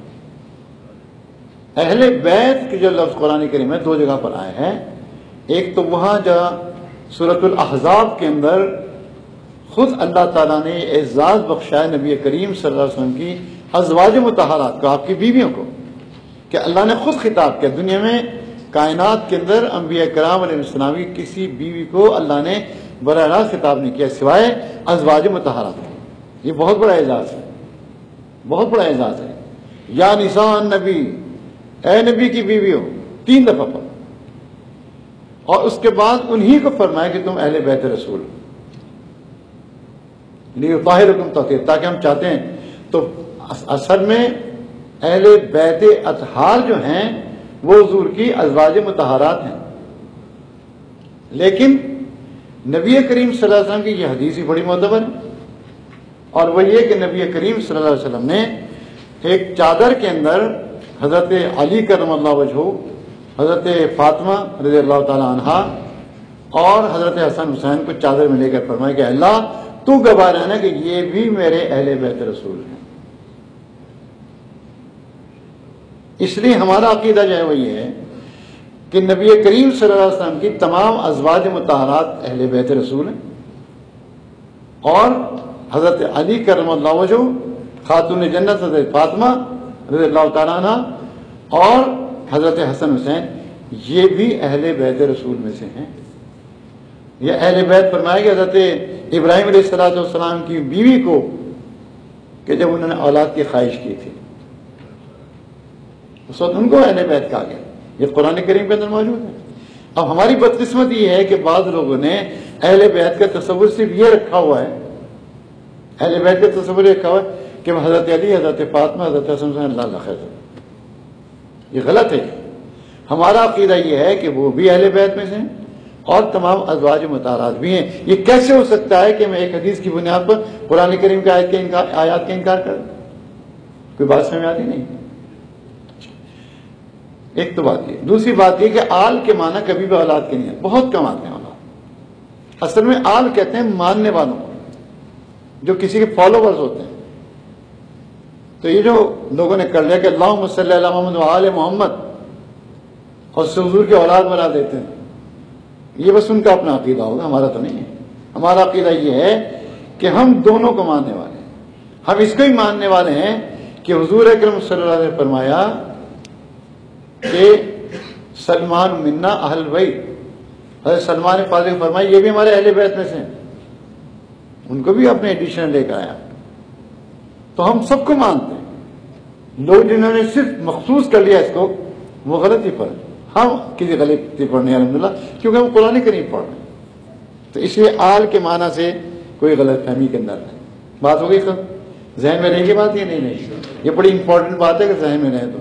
اہل بیت کے جو لفظ قرآن کریم میں دو جگہ پر آئے ہیں، ایک تو وہاں جہاں سورۃ الاحزاب کے اندر خود اللہ تعالیٰ نے اعزاز بخشا نبی کریم صلی اللہ علیہ وسلم کی ازواج مطہرات کو، آپ کی بیویوں کو، کہ اللہ نے خود خطاب کیا۔ دنیا میں کائنات کے اندر انبیاء کرام علیہ السلام کی کسی بیوی کو اللہ نے براہ راست خطاب نہیں کیا سوائے ازواج مطہرات کے۔ یہ بہت بڑا اعزاز ہے، بہت بڑا اعزاز ہے۔ یا نساء النبی، اے نبی کی بیویوں، تین دفعہ پر، اور اس کے بعد انہی کو فرمایا کہ تم اہل بیت رسول، لِيُطَهِّرَكُمْ تَطْهِيرًا، تاکہ ہم چاہتے ہیں۔ تو اصل میں اہل بیت اطہار جو ہیں وہ حضور کی ازواج مطہرات ہیں، لیکن نبی کریم صلی اللہ علیہ وسلم کی یہ حدیث ہی بڑی معتبر ہے، اور وہ یہ کہ نبی کریم صلی اللہ علیہ وسلم نے ایک چادر کے اندر حضرت علی کرم اللہ وجہہ، حضرت فاطمہ رضی اللہ تعالی عنہا اور حضرت حسن حسین کو چادر میں لے کر فرمایا کہ اللہ تو گواہ رہنا کہ یہ بھی میرے اہل بیت رسول ہیں۔ اس لیے ہمارا عقیدہ جو ہے وہ یہ ہے کہ نبی کریم صلی اللہ علیہ وسلم کی تمام ازواج مطہرات اہل بیت رسول ہیں، اور حضرت علی کرم اللہ وجہہ، خاتون جنت حضرت فاطمہ رضی اللہ تعالیٰ عنہ اور حضرت حسن حسین، یہ بھی اہل بیت رسول میں سے ہیں۔ یہ اہل بیت فرمایا کہ حضرت ابراہیم علیہ الصلوۃ والسلام کی بیوی کو کہ جب انہوں نے اولاد کی خواہش کی تھی، اس وقت ان کو اہل بیت کہا گیا۔ یہ قرآن کریم کے اندر موجود ہے۔ اب ہماری بدقسمتی یہ ہے کہ بعض لوگوں نے اہل بیت کا تصور صرف یہ رکھا ہوا ہے، اہل بیت کا تصور رکھا ہوا ہے کہ حضرت علی، حضرت فاطمہ، حضرت حسن حسین، اللہ اللہ خیر۔ یہ غلط ہے۔ ہمارا عقیدہ یہ ہے کہ وہ بھی اہل بیت میں سے ہیں اور تمام ازواج مطہرات بھی ہیں۔ یہ کیسے ہو سکتا ہے کہ میں ایک حدیث کی بنیاد پر قرآن کریم کے آیت کے انکار آیات کا انکار کروں؟ کوئی بات سمجھ آتی نہیں۔ ایک تو بات یہ، دوسری بات یہ کہ آل کے معنی کبھی بھی اولاد کے نہیں ہے، بہت کم آتے ہیں اولاد۔ اصل میں آل کہتے ہیں ماننے والوں کو، جو کسی کے فالوورز ہوتے ہیں۔ تو یہ جو لوگوں نے کر لیا کہ اللہم صلی علی محمد و آل محمد اور حضور کی اولاد بنا دیتے ہیں، یہ بس ان کا اپنا عقیدہ ہوگا، ہمارا تو نہیں ہے۔ ہمارا عقیدہ یہ ہے کہ ہم دونوں کو ماننے والے ہیں۔ ہم اس کو ہی ماننے والے ہیں کہ حضور اکرم صلی اللہ علیہ وسلم نے فرمایا کہ سلمان منا اہل بیت، حضرت سلمان فاضل نے فرمایا یہ بھی ہمارے اہل بیت میں سے ہیں، ان کو بھی اپنے ایڈیشن لے کر آیا. تو ہم سب کو مانتے ہیں. لوگ جنہوں نے صرف مخصوص کر لیا اس کو وہ غلطی پر، ہم کسی غلطی پر نہیں الحمدللہ، کیونکہ ہم قرآن کریم پڑھ رہے ہیں. تو اس لیے آل کے معنی سے کوئی غلط فہمی کے اندر نہیں. بات ہو گئی سب؟ ذہن میں رہے گی بات یہ نہیں نہیں یہ بڑی امپورٹنٹ بات ہے کہ ذہن میں رہے تو،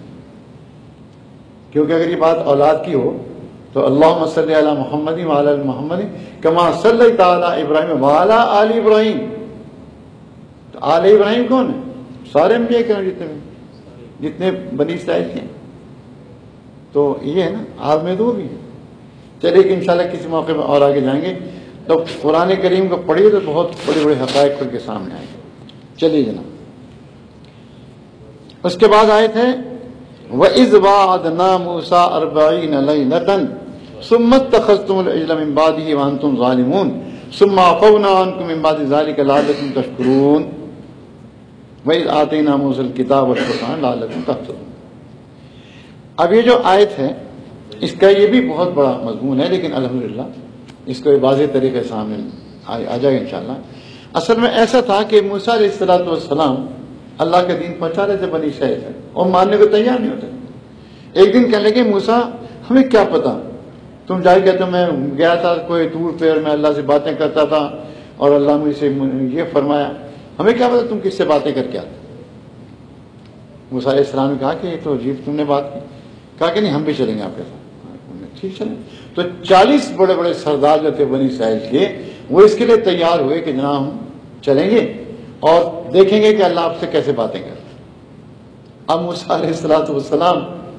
کیونکہ اگر یہ بات اولاد کی ہو تو اللہم صلی علی محمد وعلی آل محمد کما صلیت علی ابراہیم وعلی آل ابراہیم. تو آل ابراہیم کون ہے؟ سارے انبیاء کرام جتنے جتنے بنی اسرائیل کے ہیں. تو یہ ہے نا آل میں تو وہ بھی ہے. چلیے کہ انشاءاللہ کسی موقع میں اور آگے جائیں گے تو قرآن کریم کو پڑھیے تو بہت بڑے بڑے حقائق کھل کے سامنے آئیں گے. چلیے جناب اس کے بعد آئے تھے وَإِذْ وَعَدْنَا مُوسَىٰ أَرْبَعِينَ لَيْلَةً ثُمَّ اتَّخَذْتُمُ الْعِجْلَ مِن بَعْدِهِ وَأَنْتُمْ ظَالِمُونَ ثُمَّ عَفَوْنَا عَنْكُم مِّن بَعْدِ ذَلِكَ لَعَلَّكُمْ تَشْكُرُونَ وَإِذْ آتَيْنَا مُوسَىٰ الْكِتَابَ وَالْفُرْقَانَ لَعَلَّكُمْ تَهْتَدُونَ. اب یہ جو آیت ہے اس کا یہ بھی بہت بڑا مضمون ہے، لیکن الحمدللہ اس کو واضح طریقے سے سامنے آ جائے گا انشاءاللہ. اصل میں ایسا تھا کہ موسیٰ علیہ الصلوۃ والسلام اللہ کا دین پہنچا رہے تھے بنی اسرائیل سے، اور ماننے کو تیار نہیں ہوتے. ایک دن کہنے لگے موسیٰ ہمیں کیا پتا، تم جائے کہتے میں گیا تھا کوئی دور پہ اور میں اللہ سے باتیں کرتا تھا اور اللہ مجھ سے یہ فرمایا، ہمیں کیا پتا تم کس سے باتیں کر کے آتے. موسیٰ علیہ السلام نے کہا کہ یہ تو عجیب تم نے بات کی. کہا کہ نہیں ہم بھی چلیں گے آپ کے ساتھ. ٹھیک چلیں. تو چالیس بڑے بڑے سردار جو تھے بنی اسرائیل کے وہ اس کے لیے تیار ہوئے کہ جناب ہم چلیں گے اور دیکھیں گے کہ اللہ آپ سے کیسے باتیں کرتے. اب موسیٰ علیہ الصلوۃ والسلام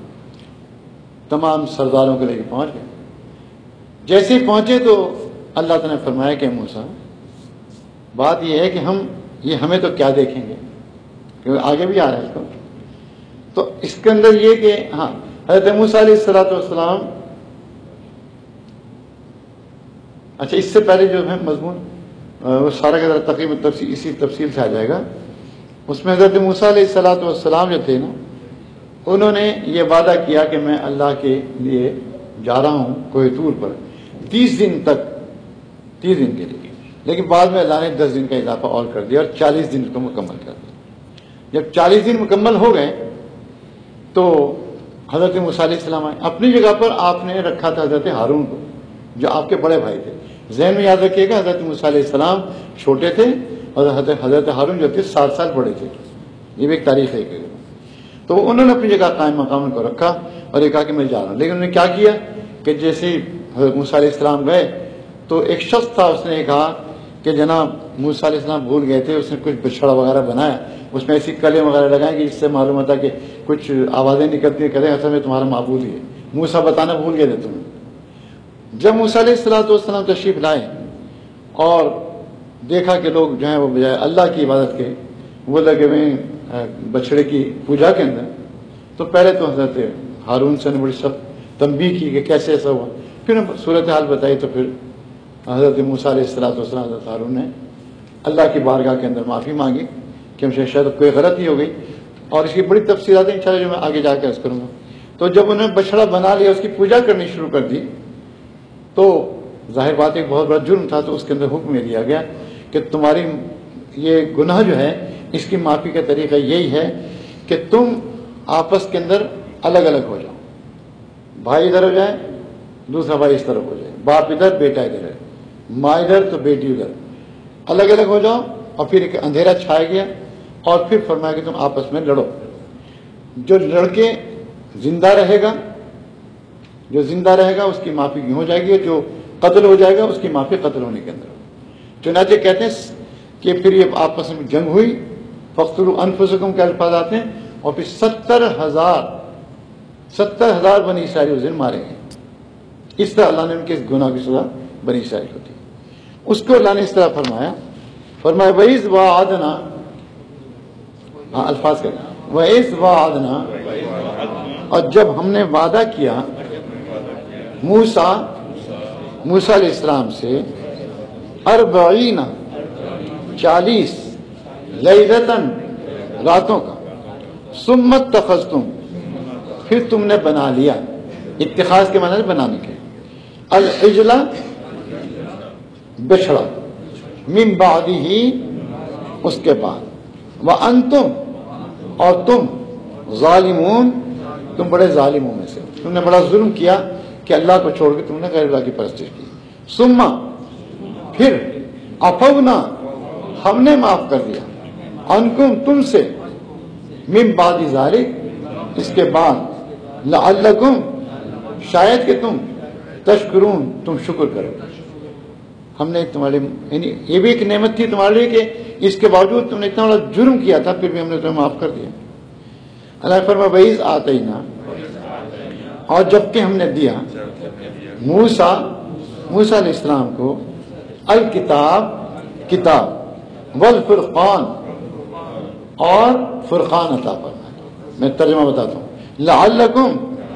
تمام سرداروں کو لے کے پہنچ گئے. جیسے ہی پہنچے تو اللہ تعالیٰ نے فرمایا کہ موسیٰ بات یہ ہے کہ ہم یہ ہمیں تو کیا دیکھیں گے، کیونکہ آگے بھی آ رہا ہے اس کو. تو اس کے اندر یہ کہ ہاں حضرت موسیٰ علیہ الصلوۃ والسلام، اچھا اس سے پہلے جو ہے مضمون وہ سارا کا تقریباً تفصیل اسی تفصیل سے آ جائے گا. اس میں حضرت موسیٰ علیہ الصلوۃ والسلام جو تھے نا انہوں نے یہ وعدہ کیا کہ میں اللہ کے لیے جا رہا ہوں کوہ طور پر تیس دن تک، تیس دن کے لیے، لیکن بعد میں اللہ نے دس دن کا اضافہ اور کر دیا اور چالیس دن کو مکمل کر دیا. جب چالیس دن مکمل ہو گئے تو حضرت موسیٰ علیہ السلام آئے. اپنی جگہ پر آپ نے رکھا تھا حضرت ہارون کو جو آپ کے بڑے بھائی تھے. ذہن میں یاد رکھیے گا حضرت موسیٰ علیہ السلام چھوٹے تھے اور حضرت ہارون جو تھے سات سال بڑے تھے. یہ بھی ایک تاریخ ہے. تو انہوں نے اپنی جگہ قائم مقام کو رکھا اور یہ کہا کہ میں جا رہا ہوں. لیکن انہوں نے کیا کیا کہ جیسے حضرت موسیٰ علیہ السلام گئے تو ایک شخص تھا، اس نے کہا کہ جناب موسیٰ علیہ السلام بھول گئے تھے، اس نے کچھ بچھڑا وغیرہ بنایا، اس میں ایسی کلیں وغیرہ لگائیں کہ اس سے معلوم ہوتا کہ کچھ آوازیں نکلتی ہیں، کہتے ہیں اصل میں تمہارا معبود ہی ہے. موسیٰ بتانا بھول گئے تھے تمہیں. جب موسیٰ علیہ الصلوۃ والسلام تشریف لائے اور دیکھا کہ لوگ جو ہیں وہ بجائے اللہ کی عبادت کے وہ لگے ہوئے بچڑے کی پوجا کے اندر، تو پہلے تو حضرت ہارون سے نے بڑی سخت تنبیہ کی کہ کیسے ایسا ہوا. پھر صورت حال بتائی تو پھر حضرت موسیٰ علیہ الصلوۃ والسلام حضرت ہارون نے اللہ کی بارگاہ کے اندر معافی مانگی کہ ہم سے شاید کوئی غلطی ہو گئی، اور اس کی بڑی تفصیلات ہیں انشاءاللہ جو میں آگے جا کے عرض کروں گا. تو جب انہوں نے بچڑا بنا لیا، اس کی پوجا کرنی شروع کر دی، تو ظاہر بات ایک بہت بڑا جرم تھا. تو اس کے اندر حکم یہ دیا گیا کہ تمہاری یہ گناہ جو ہے اس کی معافی کا طریقہ یہی ہے کہ تم آپس کے اندر الگ الگ ہو جاؤ. بھائی ادھر ہو جائے، دوسرا بھائی اس طرف ہو جائے، باپ ادھر بیٹا ادھر ہے، ماں ادھر تو بیٹی ادھر، الگ الگ ہو جاؤ. اور پھر ایک اندھیرا چھا گیا اور پھر فرمایا کہ تم آپس میں لڑو. جو لڑکے زندہ رہے گا جو زندہ رہے گا اس کی معافی ہو جائے گی، جو قتل ہو جائے گا اس کی معافی قتل ہونے کے اندر. چنانچہ کہتے ہیں کہ پھر یہ آپس میں جنگ ہوئی، فاقتلوا انفسکم کے الفاظ آتے ہیں، اور پھر ستر ہزار ستر ہزار بنی اسرائیل اس دن مارے گئے. اس طرح اللہ نے ان کے گناہ کی سزا بنی اسرائیل ہوتی. اس کو اللہ نے اس طرح فرمایا فرمایا وَإِذْ وَعَدْنَا، ہاں الفاظ کریں وَإِذْ وَعَدْنَا، اور جب ہم نے وعدہ کیا موسیٰ موسیٰ علیہ السلام سے اربعین چالیس لیلتن راتوں کا، ثم اتخذتم، پھر تم نے بنا لیا، اتخاذ کے معنی بنانے کے، العجل بچڑا، من بعدہ اس کے بعد، وانتم اور تم ظالمون تم بڑے ظالموں میں سے، تم نے بڑا ظلم کیا کہ اللہ کو چھوڑ کے تم نے غیر اللہ کی پرستش کی. ثم پھر عفونا ہم نے معاف کر دیا، عنکم تم سے، من بعد ذالک اس کے بعد، لعلکم شاید کہ تم، تشکرون تم شکر کرو. ہم نے تمہارے یعنی یہ بھی ایک نعمت تھی تمہارے لیے کہ اس کے باوجود تم نے اتنا بڑا جرم کیا تھا پھر بھی ہم نے تمہیں معاف کر دیا. اللہ فرما وَإِذْ آتَيْنَا، اور جبکہ ہم نے دیا موسیٰ موسیٰ علیہ السلام کو الکتاب کتاب، والفرقان اور فرقان عطا فرمایا. میں ترجمہ بتاتا ہوں، لعلکم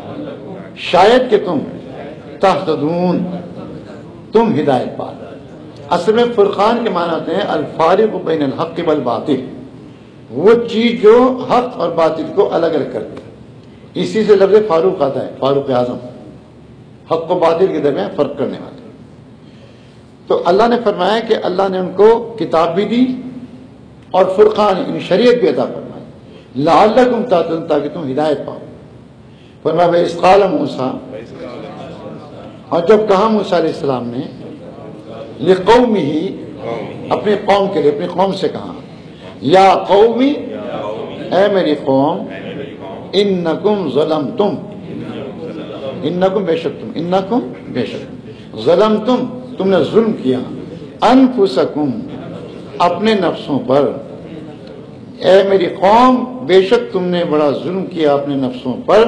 شاید کہ تم، تہتدون تم ہدایت پا. اصل میں فرقان کے معنی ہوتے ہیں الفارق بین الحق والباطل، وہ چیز جو حق اور باطل کو الگ الگ کرتی ہے. اسی سے لفظ فاروق آتا ہے، فاروق اعظم، حق و باطل کے درمیان فرق کرنے والے. تو اللہ نے فرمایا کہ اللہ نے ان کو کتاب بھی دی اور فرقان یعنی شریعت بھی عطا فرمائی، لعلکم تہتدون تاکہ تم ہدایت پاؤ. فرمایا وَإِذْ قَالَ موسیٰ، اور جب کہا موسیٰ علیہ السلام نے، لِقَوْمِهِ اپنے قوم کے لیے، اپنی قوم سے کہا، یا قومی اے میری قوم، انکم ظلمتم، انکم بے شک تم، انکم بے شک ظلمتم تم نے ظلم کیا، انفسکم اپنے نفسوں پر، اے میری قوم بے شک تم نے بڑا ظلم کیا اپنے نفسوں پر،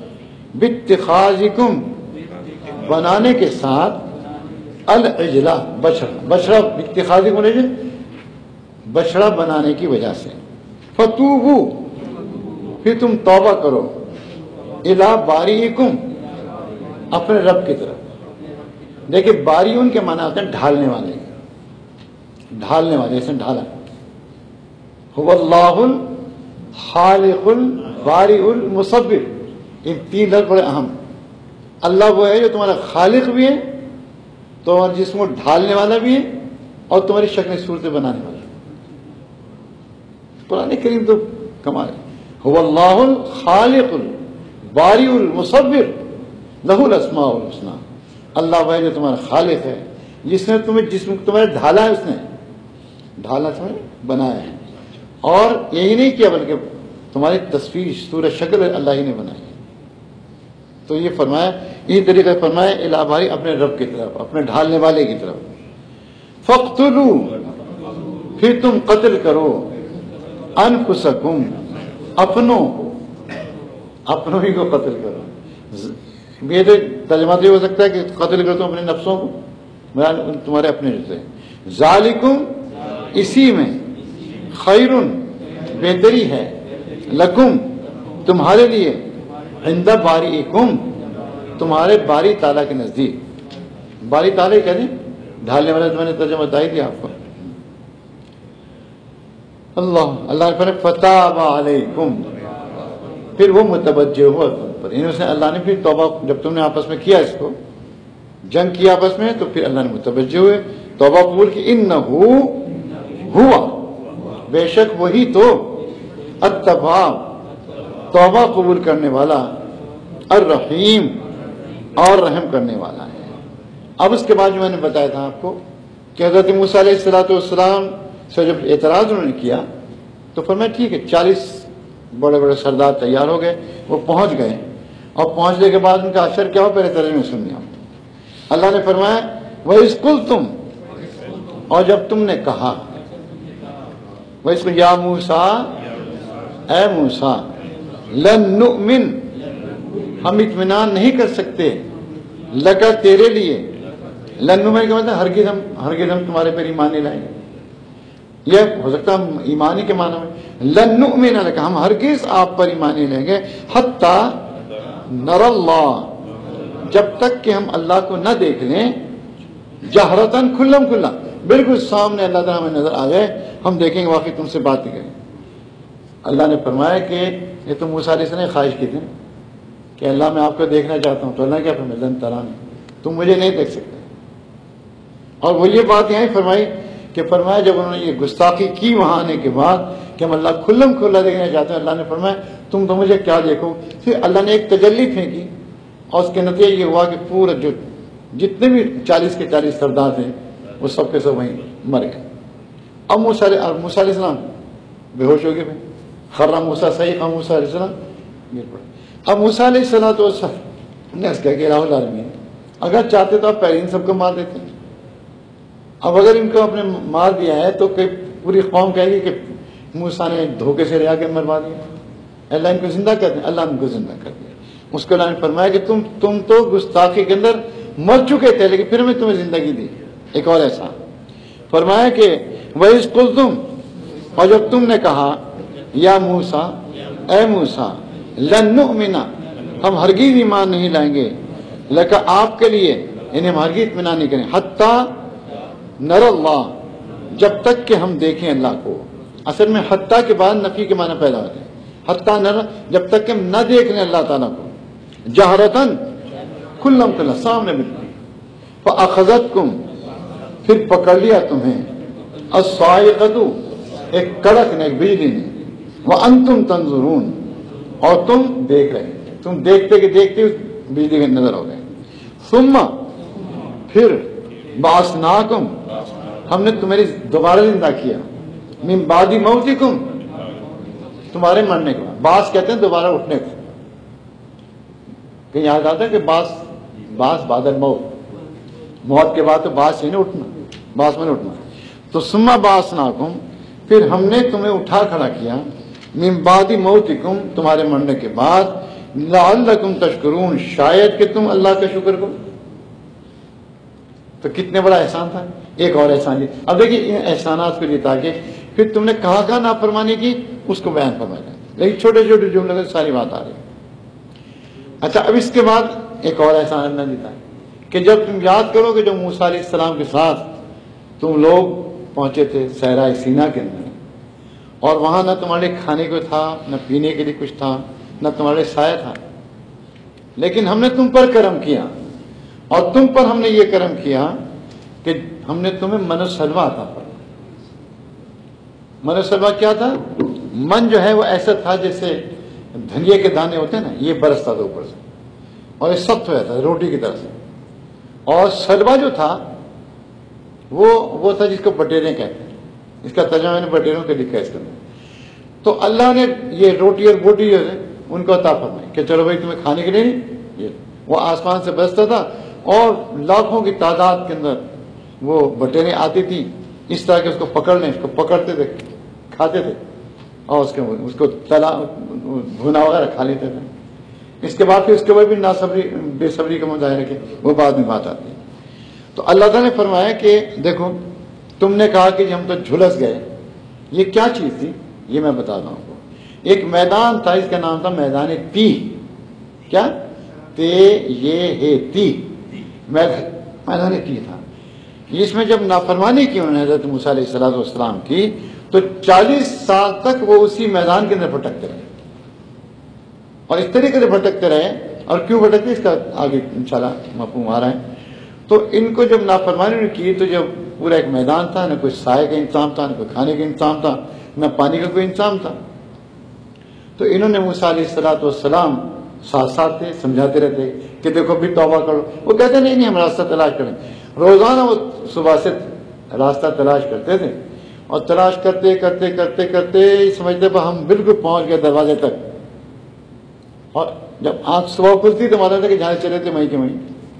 باتخاذکم بنانے کے ساتھ، العجلہ بچڑا، بچڑا اتخاذکم العجل بچڑا بنانے کی وجہ سے، فتوبو پھر تم توبہ کرو، الی باریکم اپنے رب کی طرف. دیکھیں باریون کے معنی ہوتے ہیں ڈھالنے والے، ڈھالنے والے، ایسے ڈھالا. هو اللہ الخالق البارئ المصور، یہ تین لفظ بڑے اہم. اللہ وہ ہے جو تمہارا خالق بھی ہے، تمہارے جسم کو ڈھالنے والا بھی ہے، اور تمہاری شکل صورتیں بنانے والا. قرآن کریم تو کمال ہے. هو اللہ الخالق البارئ المصور لہ الاسماء الحسنی. اللہ وہ ہے جو تمہارا خالق ہے، جس نے تمہیں جسم تمہارے ڈھالا ہے، اس نے ڈھالا تمہیں بنایا ہے. اور یہی نہیں کیا بلکہ تمہاری تصویر صورت شکل اللہ ہی نے بنائی. تو یہ فرمایا، یہ طریقہ فرمایا الی باری اپنے رب کی طرف، اپنے ڈھالنے والے کی طرف. فاقتلوا پھر تم قتل کرو، انفسکم اپنوں اپنوں ہی کو قتل کرو. یہ تو ترجمہ تو یہ ہو سکتا ہے کہ قتل کرو تم اپنے نفسوں کو، تمہارے اپنے رشتے. ذالکم اسی میں، خیرن بہتری ہے، لکم تمہارے لیے، عند باریکم تمہارے باری تعالیٰ کے نزدیک. باری تعالیٰ کہتے ہیں ڈھالنے والے، میں نے ترجمہ بتائی دیا آپ کو. اللہ اللہ نے فرمایا فتاب علیکم، پھر وہ متوجہ ہوا تم پر، یعنی اس نے اللہ نے پھر توبہ، جب تم نے آپس میں کیا، اس کو جنگ کیا آپس میں، تو پھر اللہ نے متوجہ ہوئے، توبہ قبول کی. انہو ہوا بے شک وہی تو، التواب توبہ قبول کرنے والا، الرحیم اور رحم کرنے والا ہے. اب اس کے بعد جو میں نے بتایا تھا آپ کو کہ حضرت موسیٰ علیہ الصلوۃ والسلام سے جب اعتراض انہوں نے کیا تو فرمایا ٹھیک ہے، چالیس بڑے بڑے سردار تیار ہو گئے، وہ پہنچ گئے، اور پہنچنے کے بعد ان کا اثر کیا ہو پہلے ترجمے میں سنیے. اللہ نے فرمایا وَإِذْ قُلْتُمْ اور جب تم نے کہا، وَإِذْ قُلْتُمْ یا موسیٰ اے موسیٰ، لن نؤمن ہم اطمینان نہیں کر سکتے، لکا تیرے لیے، لن نؤمن کا مطلب ہرگز ہم ہرگز ہم تمہارے پر ایمان نہیں لائیں گے. یہ ہو سکتا ہے ایمانی کے معنی میں، لن نؤمن لک ہم ہرگز آپ پر ایمان نہیں لیں گے، حتی نر اللہ جب تک کہ ہم اللہ کو نہ دیکھ لیں، جہرتاً کھلم کھلا، بالکل سامنے اللہ تعالیٰ ہمیں نظر آ جائے، ہم دیکھیں گے واقعی تم سے بات کریں. اللہ نے فرمایا کہ یہ تو موسیٰ علیہ السلام نے خواہش کی تھی کہ اللہ میں آپ کو دیکھنا چاہتا ہوں، تو اللہ کیا فرمایا لن ترانی، تم مجھے نہیں دیکھ سکتے. اور وہ یہ بات یہاں فرمائی کہ فرمایا جب انہوں نے یہ گستاخی کی وہاں آنے کے بعد کہ ہم اللہ کھلم کھلا دیکھنا چاہتے ہیں، اللہ نے فرمایا تم تو مجھے کیا دیکھو. پھر اللہ نے ایک تجلی پھینکی اور اس کے نتیجے یہ ہوا کہ پورا جو جتنے بھی چالیس کے چالیس سردار تھے وہ سب کے سب وہیں مر گئے. اب موسیٰ موسیٰ علیہ السلام بے ہوش ہو گئے. بھائی خرا موسیٰ صحیح خا موسیٰ علیہ السلام گر پڑے. اب موسیٰ علیہ السلام تو نے اس کہا کہ الہ العالمین اگر چاہتے تو آپ پہلے ان سب کو مار دیتے. اب اگر ان کو آپ نے مار دیا ہے تو کہ پوری قوم کہے گی کہ موسیٰ نے دھوکے سے رہا کے مروا دیا. اللہ ان کو زندہ کر دیں. اللہ ان کو زندہ کر دیا. اس کو اللہ نے فرمایا کہ تم تم تو گستاخی کے اندر مر چکے تھے لیکن پھر میں تمہیں زندگی دی. ایک اور ایسا فرمایا کہ وَإِذْ قُلْتُمْ، اور جب تم نے کہا یا موسیٰ اے موسیٰ لن نؤمن، ہم ہرگز ایمان نہیں لائیں گے لک آپ کے لیے، یعنی ہم ہرگز اطمینان نہیں کریں حتیٰ نر اللہ، جب تک کہ ہم دیکھیں اللہ کو. اصل میں حتیٰ کے بعد نفی کے معنی پیدا ہوتے ہیں. حتیٰ نر، جب تک کہ ہم نہ دیکھ لیں اللہ تعالیٰ کو جہرتاً کھلم کھلا سامنے بالکل. فأخذتکم، پھر پکڑ لیا تمہیں الصاعقۃ، ایک کڑک نے، ایک بجلی نے، وانتم تنظرون، اور تم دیکھ رہے، تم دیکھتے کہ دیکھتے بجلی کے نظر ہو گئے. ثم، پھر بعثناکم، ہم نے تمہیں دوبارہ زندہ کیا، من بعد موتکم، تمہارے مرنے کے بعد. بعث کہتے ہیں دوبارہ اٹھنے کو. کہیں یاد آتا ہے کہ بعث بعث بعد الموت، موت کے بعد تو بعث ہی نہیں اٹھنا، بعث میں نہیں اٹھنا. تو ثم بعثناکم، پھر ہم نے تمہیں اٹھا کھڑا کیا، من بعد موتکم، تمہارے مرنے کے بعد، لعلکم تشکرون، شاید کہ تم اللہ کا شکر کرو. تو کتنے بڑا احسان تھا. ایک اور احسان جی. اب دیکھیے ان احسانات کو جتا کے پھر تم نے کہاں کہاں نافرمانی کی اس کو بیان فرمایا، لیکن چھوٹے چھوٹے جملے میں ساری بات آ رہی ہے. اچھا اب اس کے بعد ایک اور احسان اللہ دیتا ہے کہ جب تم یاد کرو کہ جب موسیٰ علیہ السلام کے ساتھ تم لوگ پہنچے تھے صحرائے سینا کے اندر، اور وہاں نہ تمہارے کھانے کو تھا، نہ پینے کے لیے کچھ تھا، نہ تمہارے سایہ تھا، لیکن ہم نے تم پر کرم کیا. اور تم پر ہم نے یہ کرم کیا کہ ہم نے تمہیں من و سلوہ عطا فرمایا. من و سلوہ کیا تھا؟ من جو ہے وہ ایسا تھا جیسے دھنیے کے دانے ہوتے ہیں نا، یہ برستا تھا اوپر سے اور یہ سخت ہو جاتا ہے روٹی کی طرح سے. اور سلوہ جو تھا وہ وہ تھا جس کو بٹیرے کہتے ہیں. اس کا ترجمہ میں نے بٹیروں کے لکھا ہے اس کے اندر. تو اللہ نے یہ روٹی اور بوٹی جو ہے ان کو عطا فرمائی کہ چلو بھائی تمہیں کھانے کے لیے نہیں، یہ وہ آسمان سے برستا تھا اور لاکھوں کی تعداد کے اندر وہ بٹیریں آتی تھیں اس طرح کہ اس کو پکڑ لیں، اس کو پکڑتے تھے، کھاتے تھے اور اس کے اس کو تلا بھونا وغیرہ کھا لیتے تھے. اس کے بعد پھر اس کے بعد بھی ناصبری بے صبری کا مظاہرہ کیا، وہ بعد میں بات آتی ہے. تو اللہ تعالیٰ نے فرمایا کہ دیکھو تم نے کہا کہ ہم تو جھلس گئے. یہ کیا چیز تھی یہ میں بتا رہا ہوں. ایک میدان تھا، اس کا نام تھا میدان تی. کیا تے یہ ہے تی، میدان تی تھا. اس میں جب نافرمانی کی انہوں نے حضرت موسیٰ علیہ السلام کی تو چالیس سال تک وہ اسی میدان کے اندر بھٹکتے رہے. اور اس طریقے سے بھٹکتے رہے. اور کیوں بھٹکتے اس کا آگے انشاءاللہ مفہوم آ رہا ہے. تو ان کو جب نافرمانی کی تو جب پورا ایک میدان تھا، نہ کوئی سائے کا انتظام تھا، نہ کوئی کھانے کا انتظام تھا، نہ پانی کا کوئی انتظام تھا. تو انہوں نے موسیٰ علیہ الصلوۃ والسلام ساتھ ساتھ تھے، سمجھاتے رہتے کہ دیکھو بھی توبہ کرو. وہ کہتے نہیں نہیں ہم راستہ تلاش کریں. روزانہ وہ صبح سے راستہ تلاش کرتے تھے اور تلاش کرتے کرتے کرتے کرتے سمجھتے پہ ہم بالکل پہنچ گئے دروازے تک. اور جب آنکھ صبح کھلتی تو معلوم تھا کہ جہاں چلے تھے وہیں کے وہیں،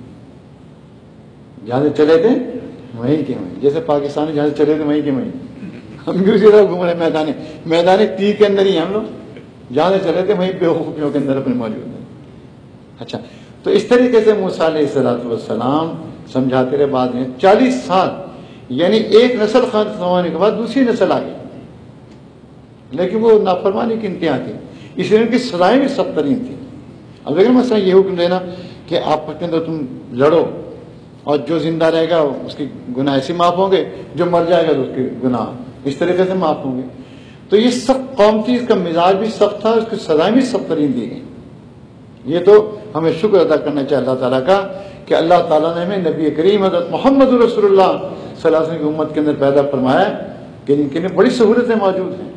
جہاں سے چلے تھے وہیں کے وہیں، جیسے پاکستانی جہاں سے چلے تھے وہیں کے وہیں. ہم بھی اسی طرح گھوم رہے میدان میدان تی کے اندر ہی ہم لوگ جہاں سے چلے تھے وہیں بیوقوفیوں کے اندر اپنے موجود ہیں. اچھا تو اس طریقے سے موسیٰ علیہ الصلوۃ والسلام سمجھاتے رہے. بعد میں چالیس سال یعنی ایک نسل ختم ہونے کے بعد دوسری نسل آ گئی، لیکن وہ نافرمانی کی انتہا تھی، اس لیے ان کی سزائیں بھی سخت ترین تھیں. اب لیکن مثلا یہ حکم دینا کہ آپس کے اندر تم لڑو اور جو زندہ رہے گا اس کے گناہ ایسے معاف ہوں گے، جو مر جائے گا تو اس کے گناہ اس طریقے سے معاف ہوں گے. تو یہ سخت قوم تھی، اس کا مزاج بھی سخت تھا، اس کی سزائیں بھی سخت ترین دی گئی. یہ تو ہمیں شکر ادا کرنا چاہیے اللہ تعالیٰ کا کہ اللہ تعالیٰ نے ہمیں نبی کریم حضرت محمد رسول اللہ صلی اللہ علیہ وسلم کی امت کے اندر پیدا فرمایا کہ ان کے لیے بڑی سہولتیں موجود ہیں.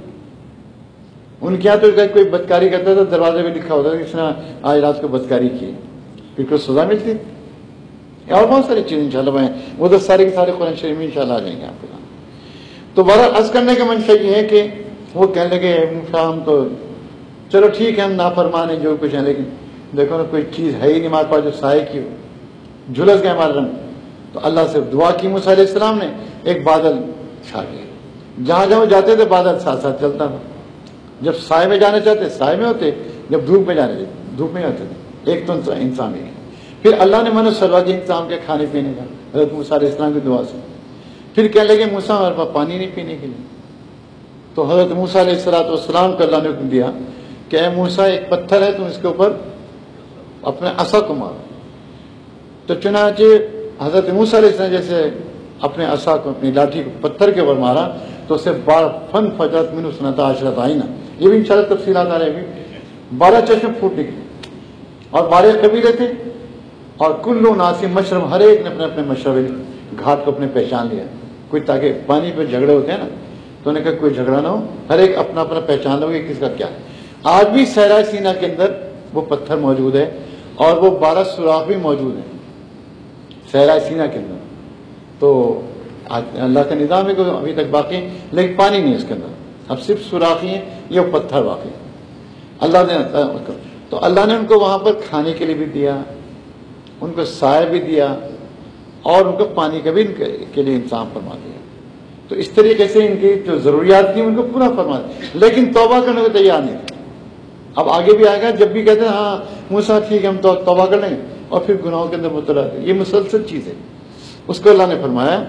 ان کے یہاں تو کوئی بدکاری کرتا تھا دروازے پہ لکھا ہوتا تھا کہ اس نے آج رات کو بدکاری کی، پھر کوئی سزا ملتی. اور بہت ساری چیزیں انشاءاللہ میں وہ تو سارے کے سارے قرآن شریف میں انشاءاللہ آ جائیں گے آپ کے سامنے. تو بہرحال عرض کرنے کا منشا یہ ہے کہ وہ کہنے لگے ہم تو چلو ٹھیک ہے ہم نافرمان ہیں جو کچھ ہیں، لیکن دیکھو نا کوئی چیز ہے ہی نہیں ہمارے پاس جو سائے کی ہو، جھلس گئے ہمارے رنگ. تو اللہ سے دعا کی موسیٰ علیہ السلام نے، ایک بادل چھا گیا. جہاں جہاں جاتے تھے بادل ساتھ ساتھ چلتا تھا. جب سائے میں جانا چاہتے سائے میں ہوتے، جب دھوپ میں جانے دھوپ میں ہوتے تھے. ایک تو انسان ہی. پھر اللہ نے من و سلوا کے انتظام کیا کھانے پینے کا حضرت موسیٰ علیہ السلام کی دعا سے. پھر کہنے لگے موسیٰ ہمارے پاس پانی نہیں پینے کے لیے. تو حضرت موسیٰ علیہ الصلوۃ والسلام کو اللہ نے حکم دیا کہ اے موسیٰ ایک پتھر ہے تم اس کے اوپر اپنے عصا کو مارو. تو چنانچہ حضرت موسیٰ علیہ السلام جیسے اپنے عصا کو اپنی لاٹھی کو پتھر کے اوپر مارا تو اسے بارہ فن فجرت منہ سنتا عشرۃ عینا، یہ بھی انشاءاللہ تفصیلات آ رہے ہیں. بارہ چشمے پھوٹ نکلے اور بارہ قبیلے تھے اور کلو ناسی مشرب، ہر ایک نے اپنے اپنے مشرب گھاٹ کو اپنے پہچان لیا. کوئی تاکہ پانی پہ جھگڑے ہوتے ہیں نا تو انہوں نے کہا کوئی جھگڑا نہ ہو، ہر ایک اپنا اپنا پہچان لو گے کس کا کیا ہے. آج بھی صحرائے سینا کے اندر وہ پتھر موجود ہے اور وہ بارہ سوراخ بھی موجود ہیں صحرائے سینا کے اندر. تو اللہ کا نظام ہے کہ ابھی تک باقی ہے لیکن پانی نہیں اس کے اندر، اب صرف سوراخ ہی ہیں، یہ پتھر واقعی اللہ نے. تو اللہ نے ان کو وہاں پر کھانے کے لیے بھی دیا، ان کو سایہ بھی دیا اور ان کو پانی کا بھی ان کے لیے انتظام فرما دیا. تو اس طریقے سے ان کی جو ضروریات تھیں ان کو پورا فرما دیا، لیکن توبہ کرنے کو تیار نہیں تھے. اب آگے بھی آئے گا جب بھی کہتے ہیں ہاں موسیٰ ٹھیک ہے ہم تو توبہ کر لیں گے اور پھر گناہوں کے اندر مبتلا رہتے. یہ مسلسل چیز ہے. اس کو اللہ نے فرمایا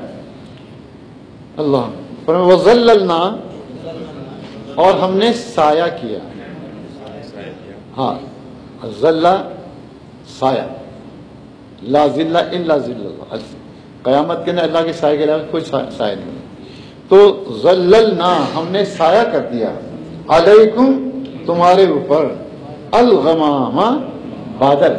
اللہ فرمایا وَظَلَّلْنَا، اور ہم نے سایہ کیا. ہاں ذلہ سایہ، لا ذلہ الا ذل اللہ. قیامت کے اندر اللہ کے سائے کے علاوہ کوئی سایہ نہیں. تو ذللنا ہم نے سایہ کر دیا، علیکم تمہارے اوپر، الغمام بادل،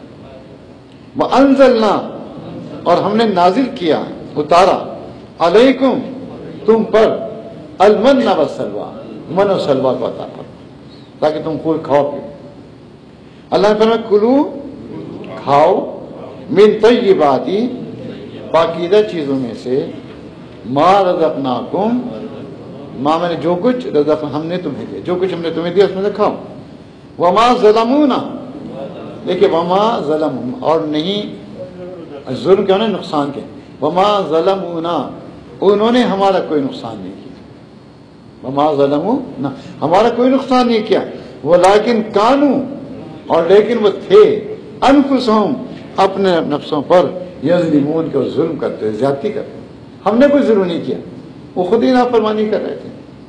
وانزلنا اور ہم نے نازل کیا اتارا، علیکم تم پر، المن والسلوى من و سلوا کو عطا کر تاکہ تم خوب کھاؤ پیو. اللہ نے فرمایا کلو کھاؤ، من طیبات پاکیزہ چیزوں میں سے، ما رزقناکم ماں میں نے جو کچھ رزق ہم نے تمہیں دیا، جو کچھ ہم نے تمہیں دیا اس میں سے کھاؤ. وما ظلمونا، دیکھیے وما ظلم اور نہیں ظلم کیا ہونا نقصان کے، وما ظلمونا انہوں نے ہمارا کوئی نقصان نہیں کیا. وما ظلمونا ہمارا کوئی نقصان نہیں کیا. ولیکن کانو اور لیکن وہ تھے، انفسہم اپنے نفسوں پر، یظلمون کے ظلم کرتے زیادتی کرتے. ہم نے کوئی ظلم نہیں کیا، وہ خود ہی نافرمانی کر رہے تھے.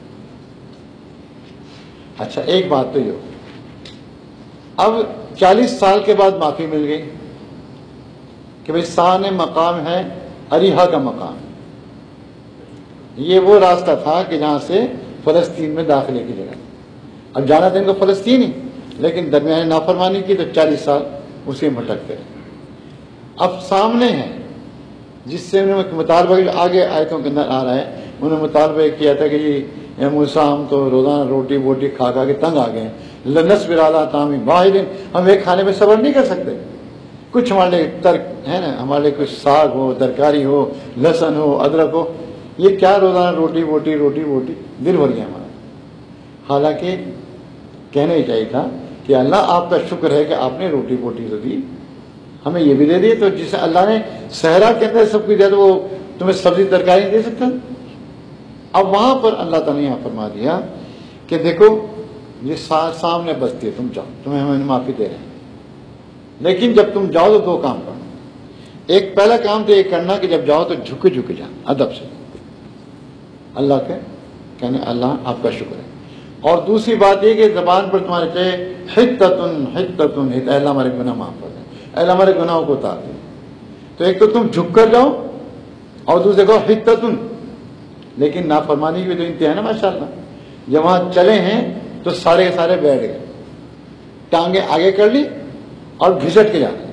اچھا ایک بات تو یہ ہو، اب چالیس سال کے بعد معافی مل گئی کہ بھائی سان مقام ہے اریحا کا مقام. یہ وہ راستہ تھا کہ جہاں سے فلسطین میں داخلے کی جگہ. اب جانا تھا ان کو فلسطین ہی، لیکن درمیان نافرمانی کی تو چالیس سال اسی میں بھٹکتے رہے. اب سامنے ہے جس سے انہوں نے مطالبہ آگے آیتوں کے اندر آ رہا ہے، انہوں نے مطالبہ کیا تھا کہ جی موسیٰ ہم تو روزانہ روٹی ووٹی کھا کھا کے تنگ آ گئے، لنصبر علی طعام واحد، ہم ایک کھانے میں صبر نہیں کر سکتے. کچھ ہمارے لیے ترک ہے نا، ہمارے لیے کچھ ساگ ہو، ترکاری ہو، لہسن ہو، ادرک ہو. یہ کیا روزانہ روٹی ووٹی روٹی ووٹی دل بھر گیا ہمارا. حالانکہ کہنا ہی چاہیے تھا کہ اللہ آپ کا شکر ہے کہ آپ نے روٹی ووٹی تو دی، ہمیں یہ بھی دے دی. تو جسے اللہ نے صحرا کے اندر سب کچھ دیا تو وہ تمہیں سبزی ترکاری نہیں دے سکتا. اب وہاں پر اللہ تعالیٰ نے یہاں فرما دیا کہ دیکھو یہ سامنے بستی ہے، تم جاؤ، تمہیں ہمیں معافی دے رہے ہیں، لیکن جب تم جاؤ تو دو کام کرنا. ایک پہلا کام تو یہ کرنا کہ جب جاؤ تو جھکے جھکے جانا ادب سے، اللہ کے کہنے اللہ آپ کا شکر ہے. اور دوسری بات یہ کہ زبان پر تمہارے چاہے حتتن حتتن حت، اللہ ہمارے گناہ معاف کر دیں، اللہ ہمارے گناہوں کو اتار دیں. تو ایک تو تم جھک کر جاؤ اور دوسرے کو حتتن، لیکن نافرمانی کی بھی تو انتہا ہے نا ماشاء اللہ. جب وہاں چلے ہیں تو سارے کے سارے بیٹھ گئے، ٹانگیں آگے کر لی اور گھسٹ کے جاتے،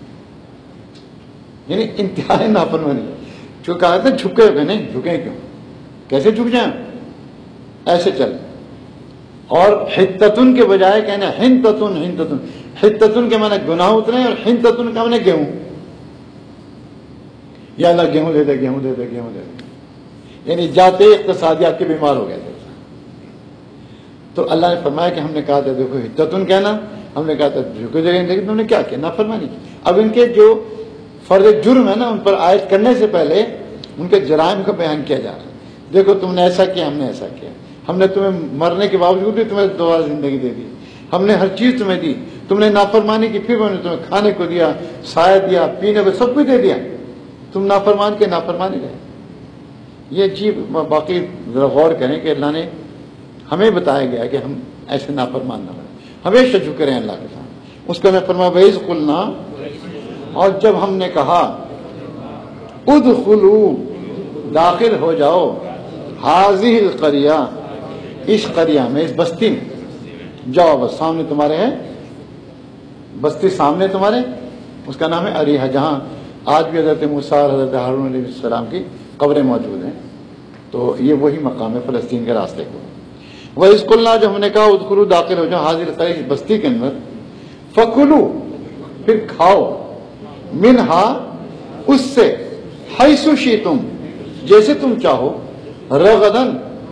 یعنی انتہائی نافرمانی. جو کہا تھا جھکے ہوئے، نہیں جھکے کیوں، کیسے جھک جائیں، ایسے چل. اور حتتن کے بجائے کہنا ہنتتن ہنتتن. حتتن کے معنی گناہ اترے اور ہنتتن کا معنی گیہوں. یا اللہ گیہوں دے دے گیہوں دے دے گیہوں دے دے، یعنی جاتے اقتصادیات کے بیمار ہو گئے تھے. تو اللہ نے فرمایا کہ ہم نے کہا تھا دیکھو حتتن کہنا، ہم نے کہا تھا جھکے جگہ، لیکن تم نے کیا کیا، نافرمانی کی. اب ان کے جو فرض جرم ہے نا، ان پر عائد کرنے سے پہلے ان کے جرائم کا بیان کیا جا رہا ہے. دیکھو تم نے ایسا کیا، ہم نے ایسا کیا، ہم نے تمہیں مرنے کے باوجود بھی تمہیں دوبارہ زندگی دے دی، ہم نے ہر چیز تمہیں دی، تم نے نافرمانی کی، پھر ہم نے تمہیں کھانے کو دیا، سایہ دیا، پینے کو سب کچھ دے دیا، تم نافرمان کے نافرمانی رہے. یہ عجیب. باقی ذرا غور کریں کہ اللہ نے ہمیں بتایا گیا کہ ہم ایسے نافرمان نہ بنیں، ہمیشہ جھکے رہیں اللہ کے سامنے. اس کا میں فرما وَإِذْ قُلْنَا، اور جب ہم نے کہا ادخلوا، داخل ہو جاؤ، ہذہ القریہ، اس قریہ میں، اس بستی میں جاؤ، بس سامنے تمہارے ہے بستی، سامنے تمہارے، اس کا نام ہے اریحہ، جہاں آج بھی حضرت موسیٰ اور حضرت ہارون علیہ السلام کی قبریں موجود ہیں. تو یہ وہی مقام ہے فلسطین کے راستے کو. وَإِذْ قُلْنَا، جب ہم نے کہا ادخلوا، داخل ہو جاؤ، ہذہ القریہ، اس بستی کے اندر، فَكُلُوا، پھر کھاؤ، منہا، اس سے، حیث شئتم، جیسے تم چاہو، رغدن،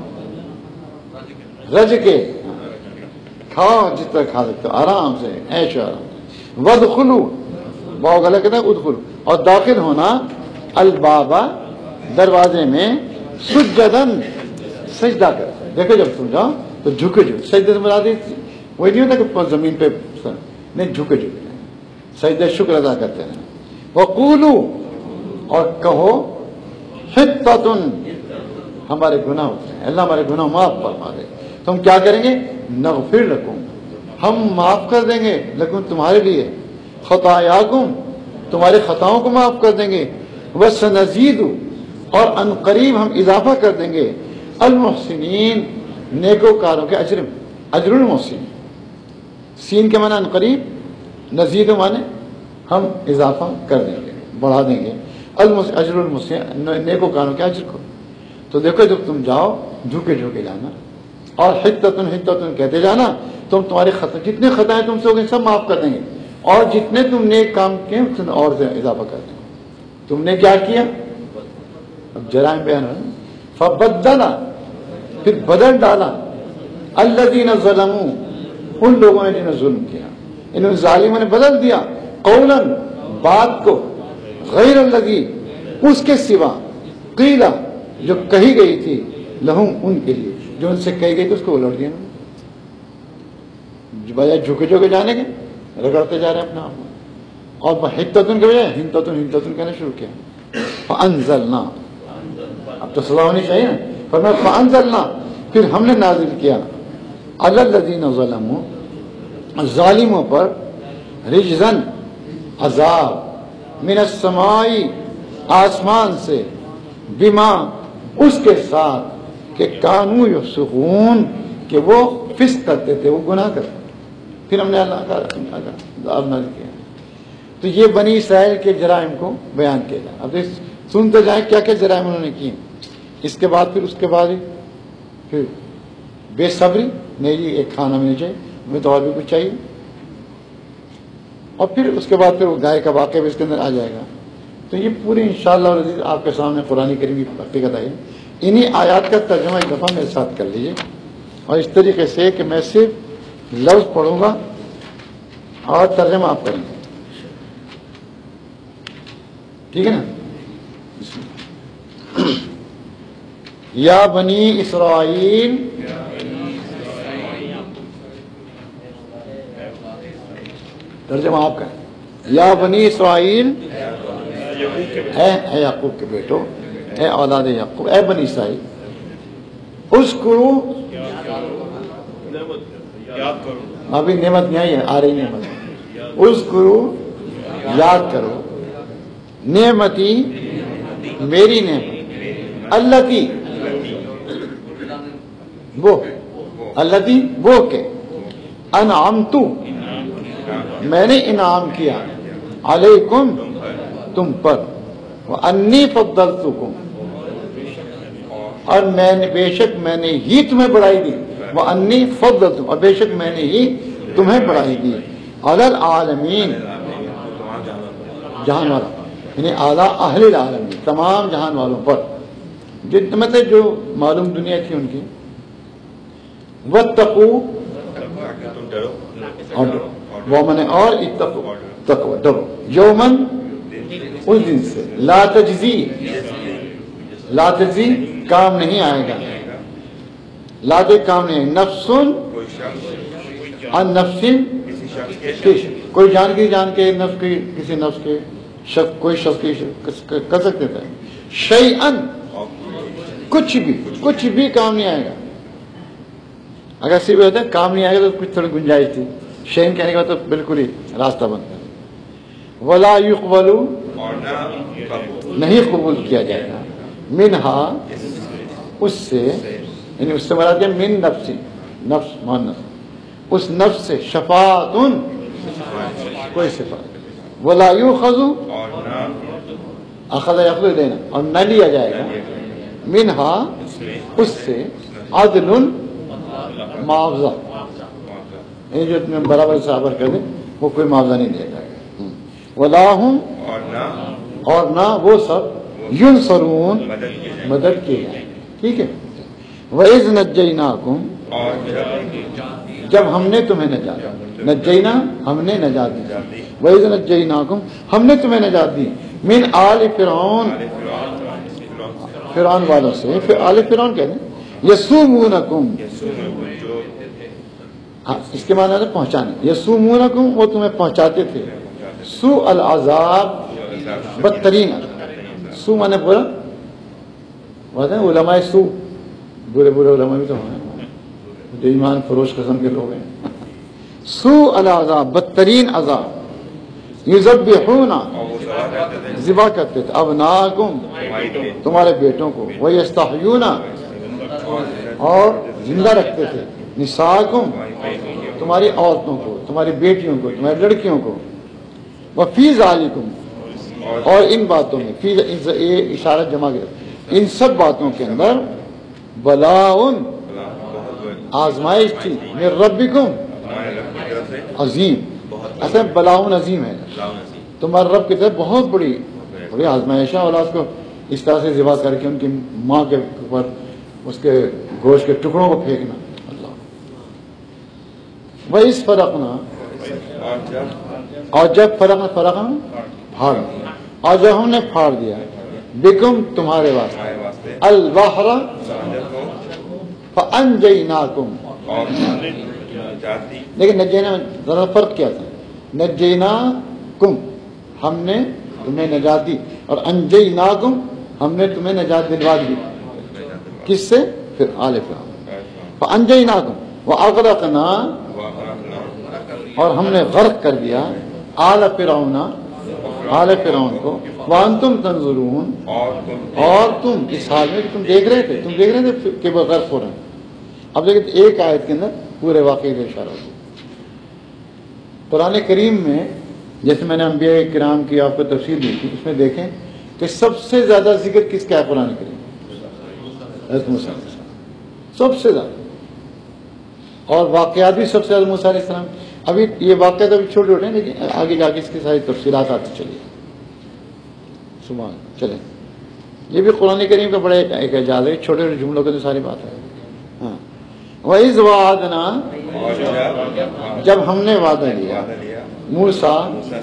رج کے، کھاؤ جس طرح کھا سکتے ہو، آرام سے، عیش و آرام. وادخلوا، باؤ گلا کہتے ہیں ادخلوا، اور داخل ہونا، البابا، دروازے میں، سجدن، سجدہ کر. دیکھو جب تم جاؤ تو جھکے جھکے، سجدے سے مراد وہی نہیں ہوتا کہ زمین پہ نہیں، جھکے جھکے سجدہ شکر ادا کرتے ہیں. وقولوا، اور کہو، حطۃ، ہمارے گناہ ہوتے ہیں، اللہ ہمارے گناہ معاف فرما دے. تو ہم کیا کریں گے، نغفر لکم، ہم معاف کر دیں گے، لکم تمہارے لیے، خطایاکم، تمہارے خطاؤں کو معاف کر دیں گے، وسنزید، اور ان قریب ہم اضافہ کر دیں گے، المحسنین، نیکوکاروں کے اجر میں، اجر المحسنین. سین کے معنی ان قریب، نزید معنی ہم اضافہ کر دیں گے، بڑھا دیں گے، اجر المحسنین، نیکوکاروں کے اجر کو. تو دیکھو جب تم جاؤ جھکے جھکے جانا، اور حتتن حتتن کہتے جانا، تم تمہارے خطا، جتنے خطائیں تم سے ہو گئے سب معاف کر دیں گے، اور جتنے تم نیک کام کیے اس میں اور اضافہ کر دیں گے. تم نے کیا کیا، اب جرائم بیان ہے. فبدل، پھر بدل ڈالا، الذین ظلموا، ان لوگوں نے جنہوں نے ظلم کیا، انہوں نے ظالموں نے بدل دیا، قولا، بات کو، غیر الذی، اس کے سوا، قیلا، جو کہی گئی تھی، لہم، ان کے لیے، جو ان سے کہی گئی تھی اس کو الٹ دیا. بجائے جھکے جھکے جانے کے رگڑتے جا رہے ہیں اپنا آپ، اور حتتن کے بجائے ہنتتن ہنتتن کہنا شروع کیا. فانزلنا، اب تو سزا ہونی چاہیے نا، فرمایا فانزلنا، پھر ہم نے نازل کیا، علی الذین ظلموا، ظالموں پر، رجزن، عذاب، من السماء، آسمان سے، بما، اس کے ساتھ، کہ کانوا یفسقون، کہ وہ فسق کرتے تھے، وہ گناہ کرتے تھے. پھر ہم نے اللہ کا عذاب نازل کیا. تو یہ بنی اسرائیل کے جرائم کو بیان کیا جائے. اب سنتے جائیں کیا کیا جرائم انہوں نے کیے. اس کے بعد پھر اس کے بعد پھر بے صبری، نہیں جی ایک کھانا مل جائے، ہمیں تو اور بھی کچھ چاہیے. اور پھر اس کے بعد پھر وہ گائے کا واقعہ بھی اس کے اندر آ جائے گا. تو یہ پوری انشاءاللہ العزیز آپ کے سامنے قرآن کریم کی حقیقت آئی. انہی آیات کا ترجمہ ایک دفعہ میرے ساتھ کر لیجیے، اور اس طریقے سے کہ میں صرف لفظ پڑھوں گا اور ترجمہ آپ کریں گے، ٹھیک ہے نا. یا بنی اسرائیل، ترجمہ آپ کا، یا بنی اسرائیل، اے یعقوب کے بیٹو، اے اولاد یعقوب، اے بنی اسرائیل، اذکروا، ابھی نعمت نہیں آئی ہے، آ رہی نعمت. اذکروا، یاد کرو، نعمتی، میری نعمت، اللہ کی، وہ الذی وہ کہ انعمت میں نے انعام کیا علیکم تم پر وانی فضلتکم اور میں نے بے شک میں نے ہی تمہیں بڑھائی دی وانی فضلتکم اور بے شک میں نے ہی تمہیں بڑھائی دی علی العالمین جہان والا یعنی اعلیٰ اہل العالمین تمام جہان والوں پر جتنے مطلب جو معلوم دنیا تھی ان کی واتقوا اور وہ من اور اتقوا تقوی ڈرو یومن اس دن سے لا تجزی لا تجزی کام نہیں آئے گا لا دے کام نہیں نفس ان نفس کوئی جان کی جان کے نفس کی کسی نفس کے شخص کوئی شخص کی کر سکتے تھے شیئن کچھ بھی کچھ بھی کام نہیں آئے گا اگر صرف ہوتا ہے کام نہیں آئے گا تو کچھ تھوڑی گنجائش تھی شیئن کہنے کا تو بالکل ہی راستہ بنتا ہے ولا یقبل نہیں قبول کیا جائے گا منہا اس سے یعنی اس سے مراد ہے من نفس نفس مؤنث اس نفس سے شفاعت کوئی صفات ولا یؤخذ اخذ یاخذ دینا اور نہ لیا جائے گا منہا اس سے عدل معاوضہ یہ جو تمہیں برابر برابر کر دے وہ کوئی معاوضہ نہیں دے گا ولا ہم اور نہ وہ سب ینصرون مدد کی جائے ٹھیک ہے وَإِذْ نَجَّيْنَاكُمْ جب ہم نے تمہیں نجات نجینا ہم نے نجات دی وَإِذْ نَجَّيْنَاكُمْ ہم نے تمہیں نجات دی من آل فرعون فرعون والوں سے پھر آل فرعون کہتے ہیں یسومونکم ہاں اس کے معنی ہے پہنچانے یسومونکم وہ تمہیں پہنچاتے تھے سوء العذاب بدترین سو مانے برا بولتے ہیں علماء سو برے برے علماء بھی تو ہیں جو ایمان فروش قسم کے لوگ ہیں سوء العذاب بدترین عذاب یذبحون ذبح کرتے تھے ابناکم تمہارے بیٹوں کو ویستحیون اور زندہ رکھتے تھے نساءکم تمہاری عورتوں کو تمہاری بیٹیوں کو تمہاری لڑکیوں کو وفی ذالکم اور ان باتوں میں فی اشارت جمع گیا ان سب باتوں کے اندر بلاؤن آزمائش تھی من ربکم عظیم اصل بلاؤن عظیم ہے تمہارے رب کی طرف بہت بڑی بڑی آزمائش ہے اور اس کو اس طرح سے ذبح کر کے ان کی ماں کے اوپر اس کے گوشت کے ٹکڑوں کو پھینکنا اللہ وہ اس فرقنا اور جب فرق فرقنا پھاڑ دیا اور جب ہم نے پھاڑ دیا بکم تمہارے واسطے البحر فانجیناکم لیکن نجینا میں ذرا فرق کیا تھا نجیناکم ہم نے تمہیں نجات دی اور انجیناکم ہم نے تمہیں نجات دلوا دی کس سے پھر آل فرعون فانجیناکم واغرقنا اور ہم نے غرق کر دیا آل فرعون آل فرعون کو وانتم تنظرون اور تم اس حال میں تم دیکھ رہے تھے تم دیکھ رہے تھے کہ وہ غرق ہو رہے ہیں اب دیکھیں ایک آیت کے اندر پورے واقعے کا اشارہ ہوتا قرآن کریم میں جیسے میں نے انبیاء کرام کی آپ کو تفصیل دی تھی اس میں دیکھیں کہ سب سے زیادہ ذکر کس کا ہے قرآن کریم حضرت موسیٰ علیہ السلام سب سے زیادہ اور واقعات بھی سب سے زیادہ موسیٰ علیہ السلام ابھی یہ واقعات ابھی چھوٹے چھوٹے ہیں لیکن آگے جا کے اس کی ساری تفصیلات آتی چلیے سبحان چلیں یہ بھی قرآن کریم کا بڑا ایک اعجاز ہے چھوٹے چھوٹے جملوں کے تو ساری بات ہے ہاں وَإِذْ وَعَدْنَا جب ہم نے وعدہ لیا موسیٰ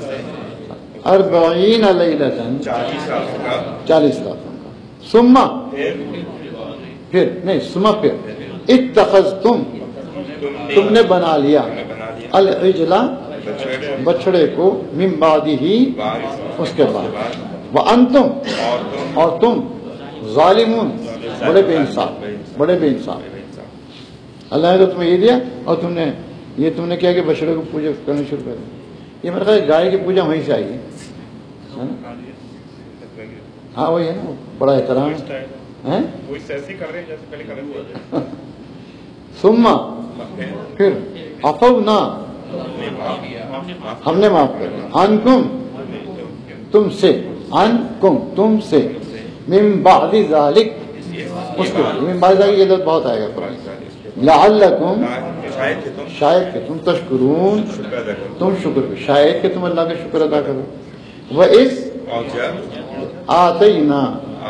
اربعین لیلۃ چالیس راتوں کا ثم پھر نہیں ثم پھر اتخذتم تم نے بنا لیا العجل بچڑے کو من بعدہ اس کے بعد وانتم اور تم ظالمون بڑے بے انصاف بڑے بے انصاف اللہ نے تو تمہیں یہ دیا اور تم نے یہ تم نے کیا کہ بچڑے کو پوجا کرنا شروع کر دیا یہ میرا خیال گائے کی پوجا وہیں سے آئی ہے ہاں وہی ہے نا بڑا احترام ہے ثم پھر عفونا ہم نے معاف کر دیا عنکم تم سے عنکم تم سے من بعد ذالک اس کے من بعد ذالک یہ لفظ بہت آئے گا قرآن لعلکم شاید کہ تم تشکرون تم شکر شاید کہ تم اللہ کا شکر ادا کرو وَإِذْ آتَيْنَا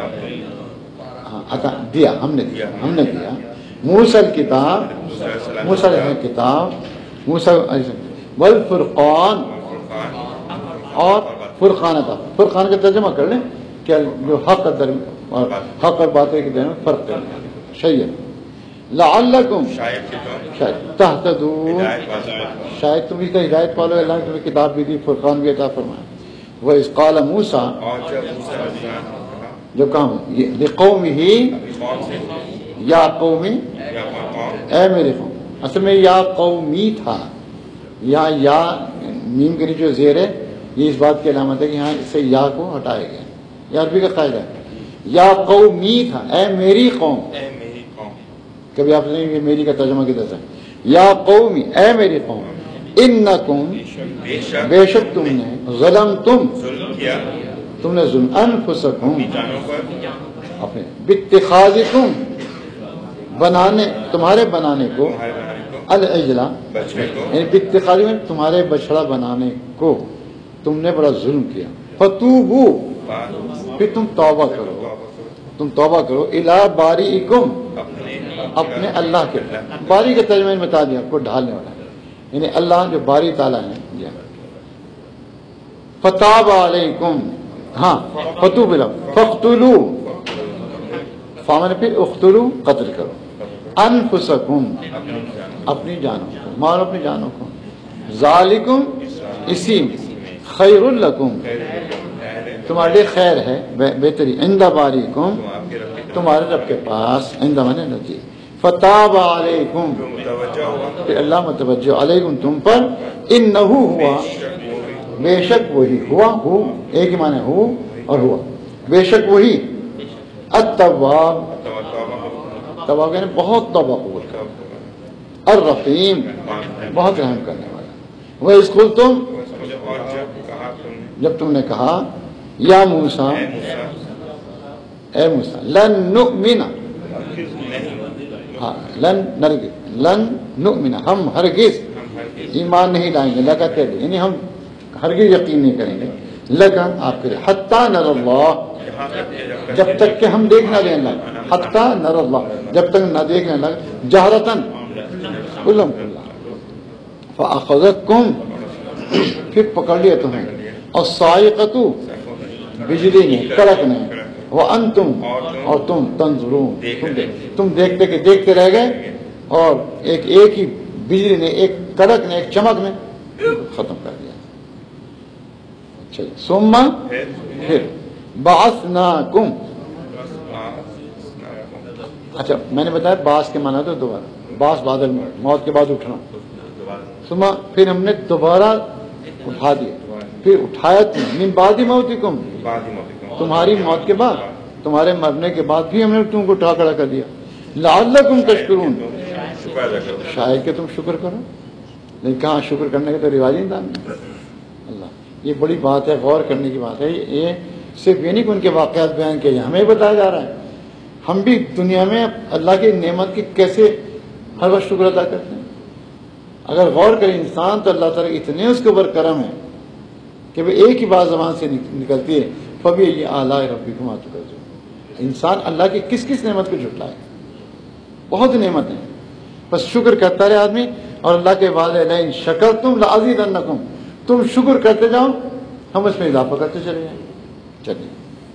عطا دیا ہم نے دیا ہم نے دیا موسیٰ الکتاب موسیٰ علیہ کتاب موسیٰ والفرقان اور فرقان تھا فرقان کا ترجمہ کر لیں کہ جو حق اور حق اور باطل کے درمیان فرق کرنا شریعت لعلکم شاید تہتدون شاید تم اس کا ہدایت پالو اللہ نے تمہیں کتاب بھی دی فرقان بھی عطا فرمایا وَإِذْ قَالَ موسیٰ جو کام لِقَوْمِهِ یا قومی اے میرے قوم اصل میں یا قومی تھا یا یا میم کے نیچے جو زیر ہے یہ اس بات کی علامت ہے کہ یہاں اس سے یا کو ہٹایا گیا یہ عربی کا قاعدہ ہے یا قومی تھا اے میری قوم کبھی آپ نے یہ میری کا ترجمہ کی طرح یا قومی اے میری قوم انکم بے شک تم نے ظلم تم تم نے ظلم انفسکم اپنے باتخاذکم بنانے تمہارے بنانے کو العجلہ یعنی باتخاذ میں تمہارے بچڑا بنانے کو تم نے بڑا ظلم کیا فتوبو پھر تم توبہ کرو تم توبہ کرو الی باریکم اپنے اللہ کے باری کا ترجمہ میں بتا دیا کو ڈھالنے والا یعنی اللہ جو باری تعالیٰ ہے فتاب علیکم ہاں فتوب الی فقتلوا فامن پھر اقتلوا قتل کرو انفسکم اپنی جانوں کو مارو اپنی جانوں کو ذالکم اسی خیر لکم تمہارے لیے خیر ہے بہتری عند باریکم تمہارے رب کے پاس عند من نزدیک فتاب علیکم پھر اللہ متوجہ علیکم تم پر انہ ہوا بے شک وہی ہوا ہو ایک ہی معنی ہو اور ہوا بے شک وہی التواب تواب یعنی بہت توبہ قبول کر الرحیم بہت رحم کرنے والا وہ اسکول تم جب تم نے کہا یا موسیٰ اے موسیٰ لن نؤمن ہاں لن نرگز لن نؤمن ہم ہرگز ایمان نہیں لائیں گے لگا کہ یعنی ہم ہرگز یقین نہیں کریں گے لیکن آپ کے حتیٰ نر اللہ جب تک کہ ہم دیکھ نہ دیں اللہ حتیٰ نر اللہ جب تک نہ دیکھنے لگ جہرتن علم اللہ فاخذتکم پھر پکڑ لیا تمہیں الصاعقۃ بجلی نے کڑک نے وانتم اور تم تنظرون تم دیکھتے کہ دیکھتے رہ گئے اور ایک ایک ہی بجلی نے ایک کڑک نے ایک چمک نے ختم کر دیا ثم پھر بعثناکم اچھا میں نے بتایا باس کے معنی تو دوبارہ باس بادل میں موت کے بعد اٹھنا ثم پھر ہم نے دوبارہ اٹھا دیا پھر اٹھایا تم من بعد موتکم تمہاری موت کے بعد تمہارے مرنے کے بعد بھی ہم نے تم کو اٹھا کھڑا کر دیا لعلکم تشکرون شاید کہ تم شکر کرو لیکن کہاں شکر کرنے کا تو رواج ہی نہیں اللہ یہ بڑی بات ہے غور کرنے کی بات ہے یہ صرف یہ نہیں کہ ان کے واقعات بیان کیے ہمیں بتایا جا رہا ہے ہم بھی دنیا میں اللہ کی نعمت کی کیسے ہر وقت شکر ادا کرتے ہیں اگر غور کرے انسان تو اللہ تعالیٰ اتنے اس کے اوپر کرم ہے کہ وہ ایک ہی بات زبان سے نکلتی ہے فبی یہ اعلیٰ ربی کو مات کر انسان اللہ کی کس کس نعمت کو جھٹلائے بہت نعمت ہیں بس شکر کرتا رہے آدمی اور اللہ کے بعد لئن شکرتم لازیدنکم تم شکر کرتے جاؤ ہم اس میں اضافہ کرتے چلے جائیں چلیے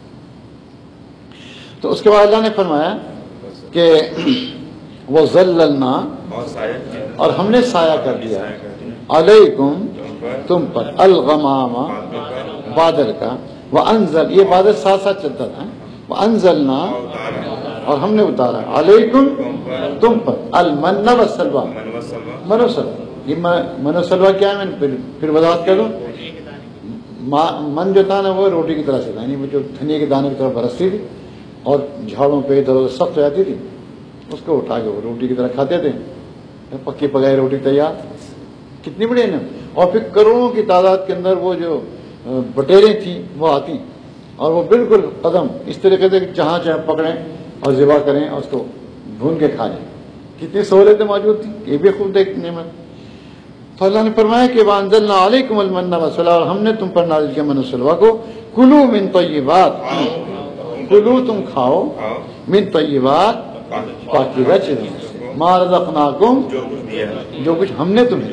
تو اس کے بعد اللہ نے فرمایا کہ وہ ذللنا اور ہم نے سایہ کر دیا علیکم تم پر الغمام بادل کا وانزل یہ بادل ساتھ ساتھ چلتا تھا وانزلنا اور ہم نے اتارا علیکم تم پر المن والسلوى من و سلوى یہ من و سلوى کیا ہے میں پھر پھر وضاحت کر دوں من جو تھا نا وہ روٹی کی طرح سے تھا یعنی وہ جو دھنیا کے دانے کی طرح برستی تھی اور جھاڑوں پہ ادھر ادھر سخت ہو جاتی تھی اس کو اٹھا کے وہ روٹی کی طرح کھاتے تھے پکی پکائی روٹی تیار، کتنی بڑی نعمت. اور پھر کروڑوں کی تعداد کے اندر وہ جو بٹیریں تھیں وہ آتی اور وہ بالکل قدم اس طریقے سے جہاں چاہے پکڑیں اور ذبح کریں اور اس کو بھون کے کھا لیں. کتنی سہولتیں موجود تھیں، یہ بھی خوب دیکھ نعمت. تو اللہ نے فرمایا کہ وانزلنا علیکم المن والسلویٰ، اور ہم نے تم پر نازل کیا من و سلویٰ کو. کلو من طیبات، کلو تم کھاؤ، من طیبات پاکیزہ چیزوں سے، ما رزقناکم جو کچھ ہم نے تمہیں.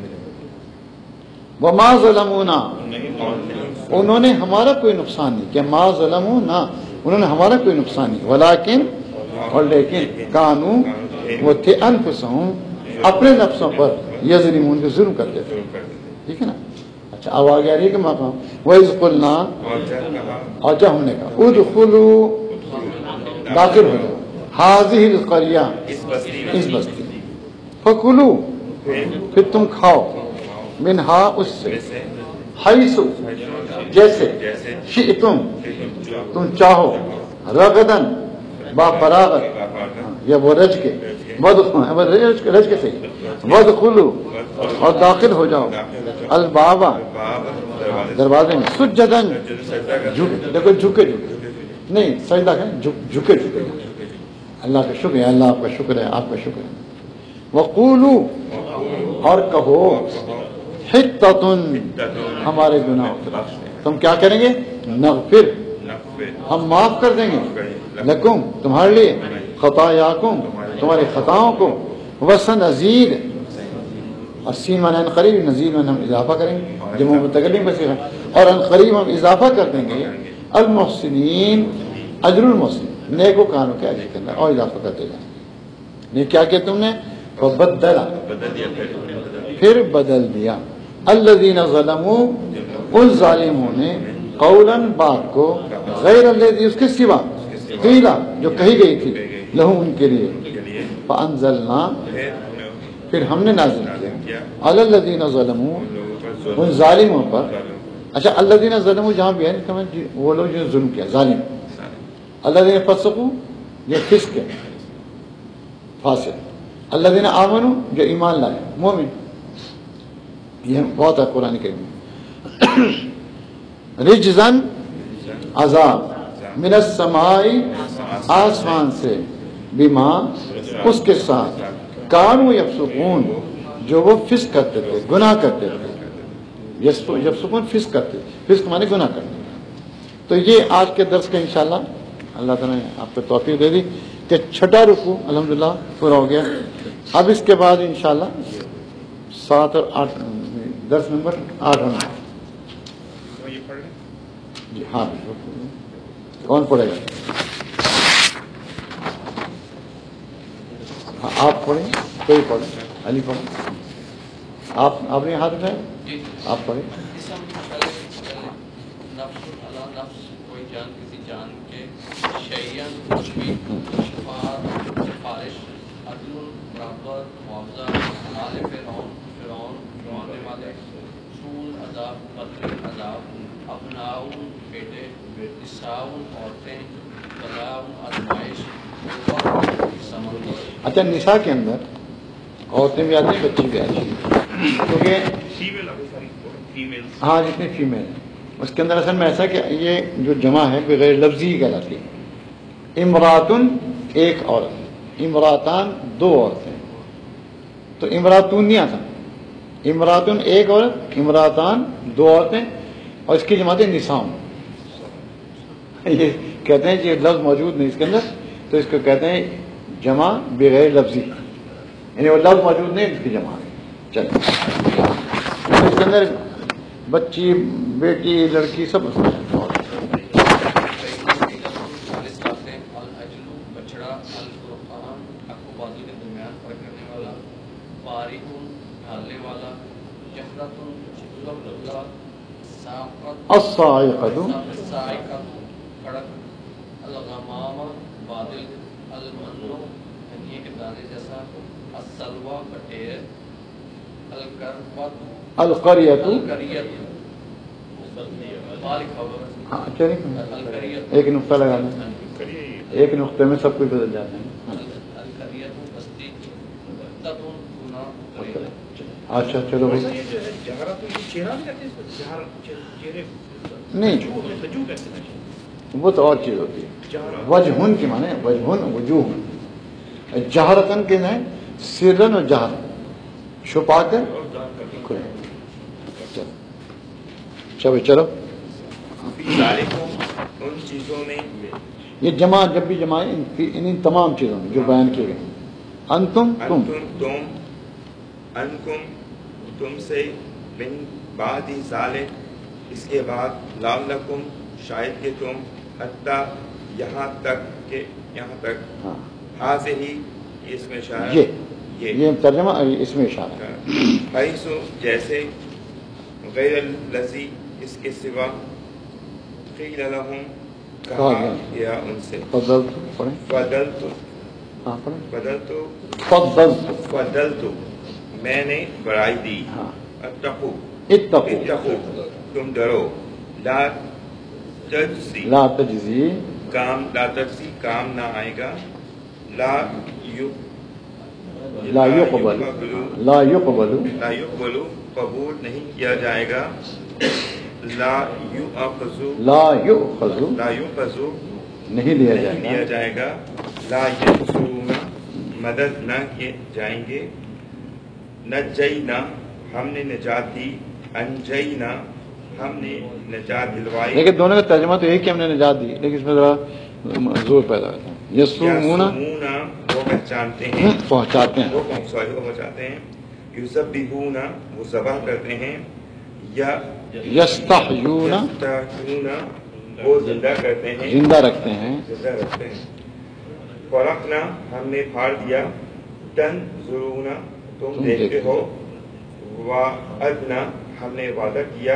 وما ظلمونا، انہوں نے ہمارا کوئی نقصان نہیں کیا. ما ظلمونا، انہوں نے ہمارا کوئی نقصان نہیں. ولیکن، اور لیکن، کانو، وہ تھے، انفسہم، اپنے نفسوں پر یظلمون، کے ظلم کرتے تھے. ٹھیک ہے نا. اچھا اب آگے آ رہی ہے کہ مقام وَإِذْ قُلْنَا، اور جب ہم نے کہا ادخلوا، داخل ہو جاؤ، هذه القرية، اس بستی، فکلوا، پھر تم کھاؤ، منہا، اس سے، حیث، جیسے، شئتم، تم چاہو، رغدن، با فراغت، یا وہ رج کے، رج کے صحیح، وادخلوا، اور داخل ہو جاؤ، البابا، دروازے میں، سجدن، جھک، دیکھو جھکے جھکے نہیں، سجدہ کریں، جھکے جھکے. اللہ کا شکر ہے، اللہ آپ کا شکر ہے، آپ کا شکر ہے. وقولوا، اور کہو، حطۃ، ہمارے گناہ، تم کیا کریں گے؟ نغفر، ہم معاف کر دیں گے، لکم، تمہارے لیے، خطایاکم، تمہاری خطاؤں کو، وسنزید، اور سین معنی ان قریب، نزید میں ہم اضافہ کریں گے، جمع متکلم بس ہے، اور ان قریب ہم اضافہ کر دیں گے، المحسنین، اجر المحسنین، نیکو کانوں کے اجر کے اندر اور اضافہ کرتے جائیں. یہ کیا کیا تم نے؟ فبدل، پھر بدل دیا، الذین ظلموا، ان ظالموں نے، قولا، بات کو، غیر الذی، اس کے سوا، قیلا، جو کہی گئی تھی، لہم، ان کے لیے، فانزلنا، پھر ہم نے نازل کیا، علی الذین ظلموا، ان ظالموں پر. اچھا الذین ظلموا جہاں بھی ہے وہ لوگ جو ظلم کیا، ظالم. الذین فسقوا، یہ فسق ہے، فاسق. الذین آمنوا، جو ایمان لائے، مومن. یہ بہت ہے قرآن کریم. رجزن، عذاب، من السماء، آسمان سے، بما، اس کے ساتھ، کانوا یفسقون، جو وہ فسق کرتے تھے، گناہ کرتے تھے. یفسقون فسق کرتے، فسق مانے گناہ کرتے. تو یہ آج کے درس کا انشاءاللہ اللہ تعالیٰ نے آپ کو توفیق دے دی کہ چھٹا رکوع الحمدللہ پورا ہو گیا. اب اس کے بعد انشاءاللہ سات اور آٹھ، درس نمبر آٹھ ہونا. جی ہاں، کون پڑھے گا؟ ہاں آپ پڑھیں، کوئی پڑھیں، علی پڑھیں. آپ آپ نے ہاتھ اٹھائے، آپ پڑھیں. کوئی جان کسی جان کے، شیئن، سفارش، عدل، برابر، معاوضہ، مال فرعون، فرعون، فرعون والے، سول، عذاب، قتل، عذاب، ابناؤ، بیٹے، نساؤ، عورتیں، بلاؤ، آزمائش. اچھا نساء کے اندر عورتیں بھی آتی ہیں، بچی بھی آتی ہیں، کیونکہ ہاں جتنے فیمیل ہیں اس کے اندر اصل میں ایسا کہ یہ جو جمع ہے بغیر لفظی کہلاتی ہے. امراتن، ایک عورت، امراتان، دو عورتیں. تو امراتون نہیں آتا، امراتن ایک عورت، امراتان دو عورتیں، اور اس کی جماعت نساء. یہ کہتے ہیں کہ لفظ موجود نہیں اس کے اندر، تو اس کو کہتے ہیں جمع بغیر لفظی، یعنی وہ لفظ موجود نہیں اس کی جمع. چلیں اس کے اندر بچی، بیٹی، لڑکی سب اس میں. الصاعقۃ، الغمام، بادل، المنو، دھنیے کے دانے جیسا، السلوى، بٹیر، القربۃ، القریۃ، ایک نقطہ لگانا، ایک نقطے میں سب کچھ بدل جاتا ہے. اچھا چلو بھائی. نہیں وہ تو اور چیز ہوتی ہے. وجہن کی معنی وجہن وجوہ. جہرتن کے ہیں سرن و جہر, چھپا کر. چلو چلو چلو ان چیزوں میں یہ جمع جب بھی جمع ہے ان ان تمام چیزوں میں جو بیان کیے گئے. انتم تم تم انکم تم سے من بعد ذالک اس کے بعد لعلکم شاید کہ تم حتی یہاں تک کہ یہاں تک حاضر ہی اس میں اشارہ یہ یہ ترجمہ اس میں اشارہ ہے. حیث جیسے غیر الذی اس کے سوا قیل لہم کہا گیا ان سے فضلت پڑھیں فضلت ہاں پڑھیں فضلت فضلت فضلت میں نے بڑائی دی. اتقو اتقو اتقو تم ڈرو. لا تجزی لا تجزی کام لا تجزی کام نہ آئے گا. لا یو لا یقبل لا یقبل لا یقبل قبول نہیں کیا جائے گا. لا یؤخذ لا یؤخذ لا یؤخذ نہیں لیا نہیں جائے لیا گا. جائے گا. لا ینصرون مدد نہ کیے جائیں گے. نجینا ہم نے نجات دی. انجینا ہم نے نجات دلوائی. لیکن دونوں کا ترجمہ تو ایک کہ ہم نے نجات دی, لیکن اس میں ذرا زور پیدا ہوتا ہے. یسومون وہ پہچانتے ہیں پہنچاتے ہیں وہ سوری وہ پہنچاتے ہیں. یذبحون وہ ذبح کرتے ہیں. یا یستحیون یستحیون وہ زندہ کرتے ہیں زندہ رکھتے ہیں. زندہ رکھتے ہیں. فرقنا ہم نے پھاڑ دیا. تنظرون تم دیکھتے ہو. وعدنا ہم نے وعدہ کیا.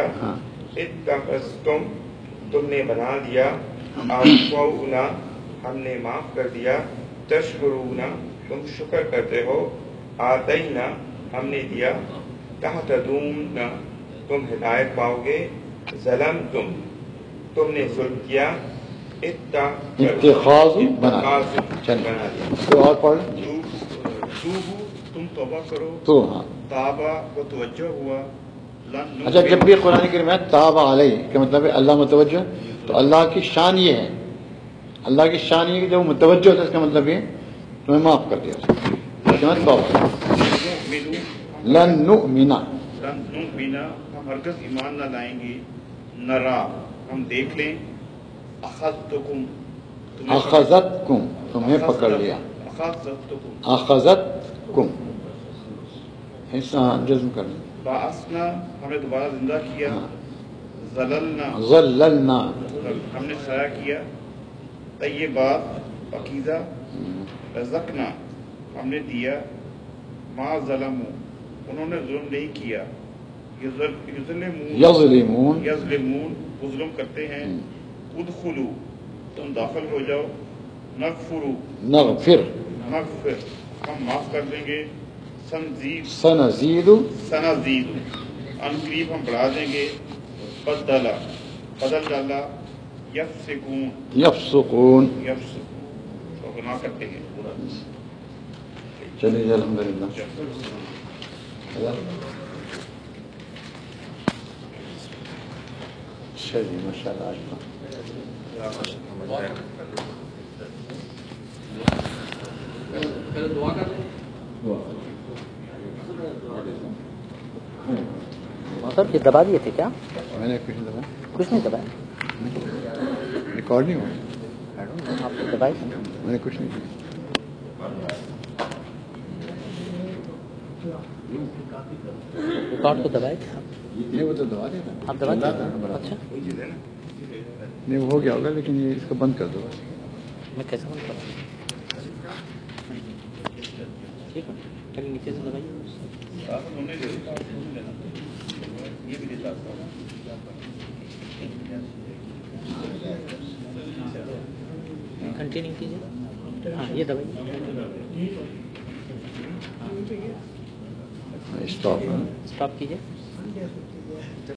اتخذتم تم نے بنا دیا. عفونا ہم نے معاف کر دیا. تشکرون تم شکر کرتے ہو. آتینا ہم نے دیا. تہتدون تم ہدایت پاؤ گے. ظلمتم تم نے ظلم کیا. اتخاذ بنا بنا دیا. تو اور پڑھ توبو تم توبہ کرو. تو ہاں تابا وہ توجہ ہوا. لن اچھا جب بھی قرآن کریم میں تاب علیہ کا مطلب ہے اللہ متوجہ, تو اللہ کی شان یہ ہے اللہ کی شان یہ کہ جب وہ متوجہ ہوتا ہے اس کا مطلب یہ تمہیں معاف کر دیا. لن نؤمن لن نؤمن ہم ہرگز ایمان نہ لائیں گے. نرا ہم دیکھ لیں. اخذتکم اخذتکم تمہیں پکڑ لیا. اخذتکم اخذتکم جزم کر لیں. باعثنا ہمیں دوبارہ زندہ کیا. ظللنا ظللنا ہم نے سایہ کیا. طیبات پاکیزہ. رزقنا ہم نے دیا. ما ظلموا انہوں نے ظلم نہیں کیا. یظلمون یظلمون یظلمون وہ ظلم کرتے ہیں. ادخلوا تم داخل ہو جاؤ. نغفر نغفر نغفر ہم معاف کر دیں گے. سنزید سنزید سنزید ان قریب ہم بڑھا دیں گے. بدلا بدل ڈالا. یفسقون یفسقون یفسقون تو گناہ کرتے ہیں. چلیے الحمدللہ. چلیے ماشاء اللہ. آج کا پہلے دعا کر لیں. سر یہ دبا دیے تھے کیا؟ میں نے کچھ دبایا کچھ نہیں دبایا. ریکارڈ نہیں ہوا. آپ نے دبائی تھی. میں نے کچھ نہیں کیا. ریکارڈ کو دبائے تھے آپ. نہیں وہ تو دبا دیا تھا. آپ دبا دیے. اچھا نہیں وہ ہو گیا ہوگا, لیکن یہ اس کو بند کر دو. میں کیسے بند کروں؟ ٹھیک ہے پہلے نیچے سے دبائیے. کنٹینیو کیجیے. ہاں یہ دبائیے. اسٹاپ اسٹاپ کیجیے.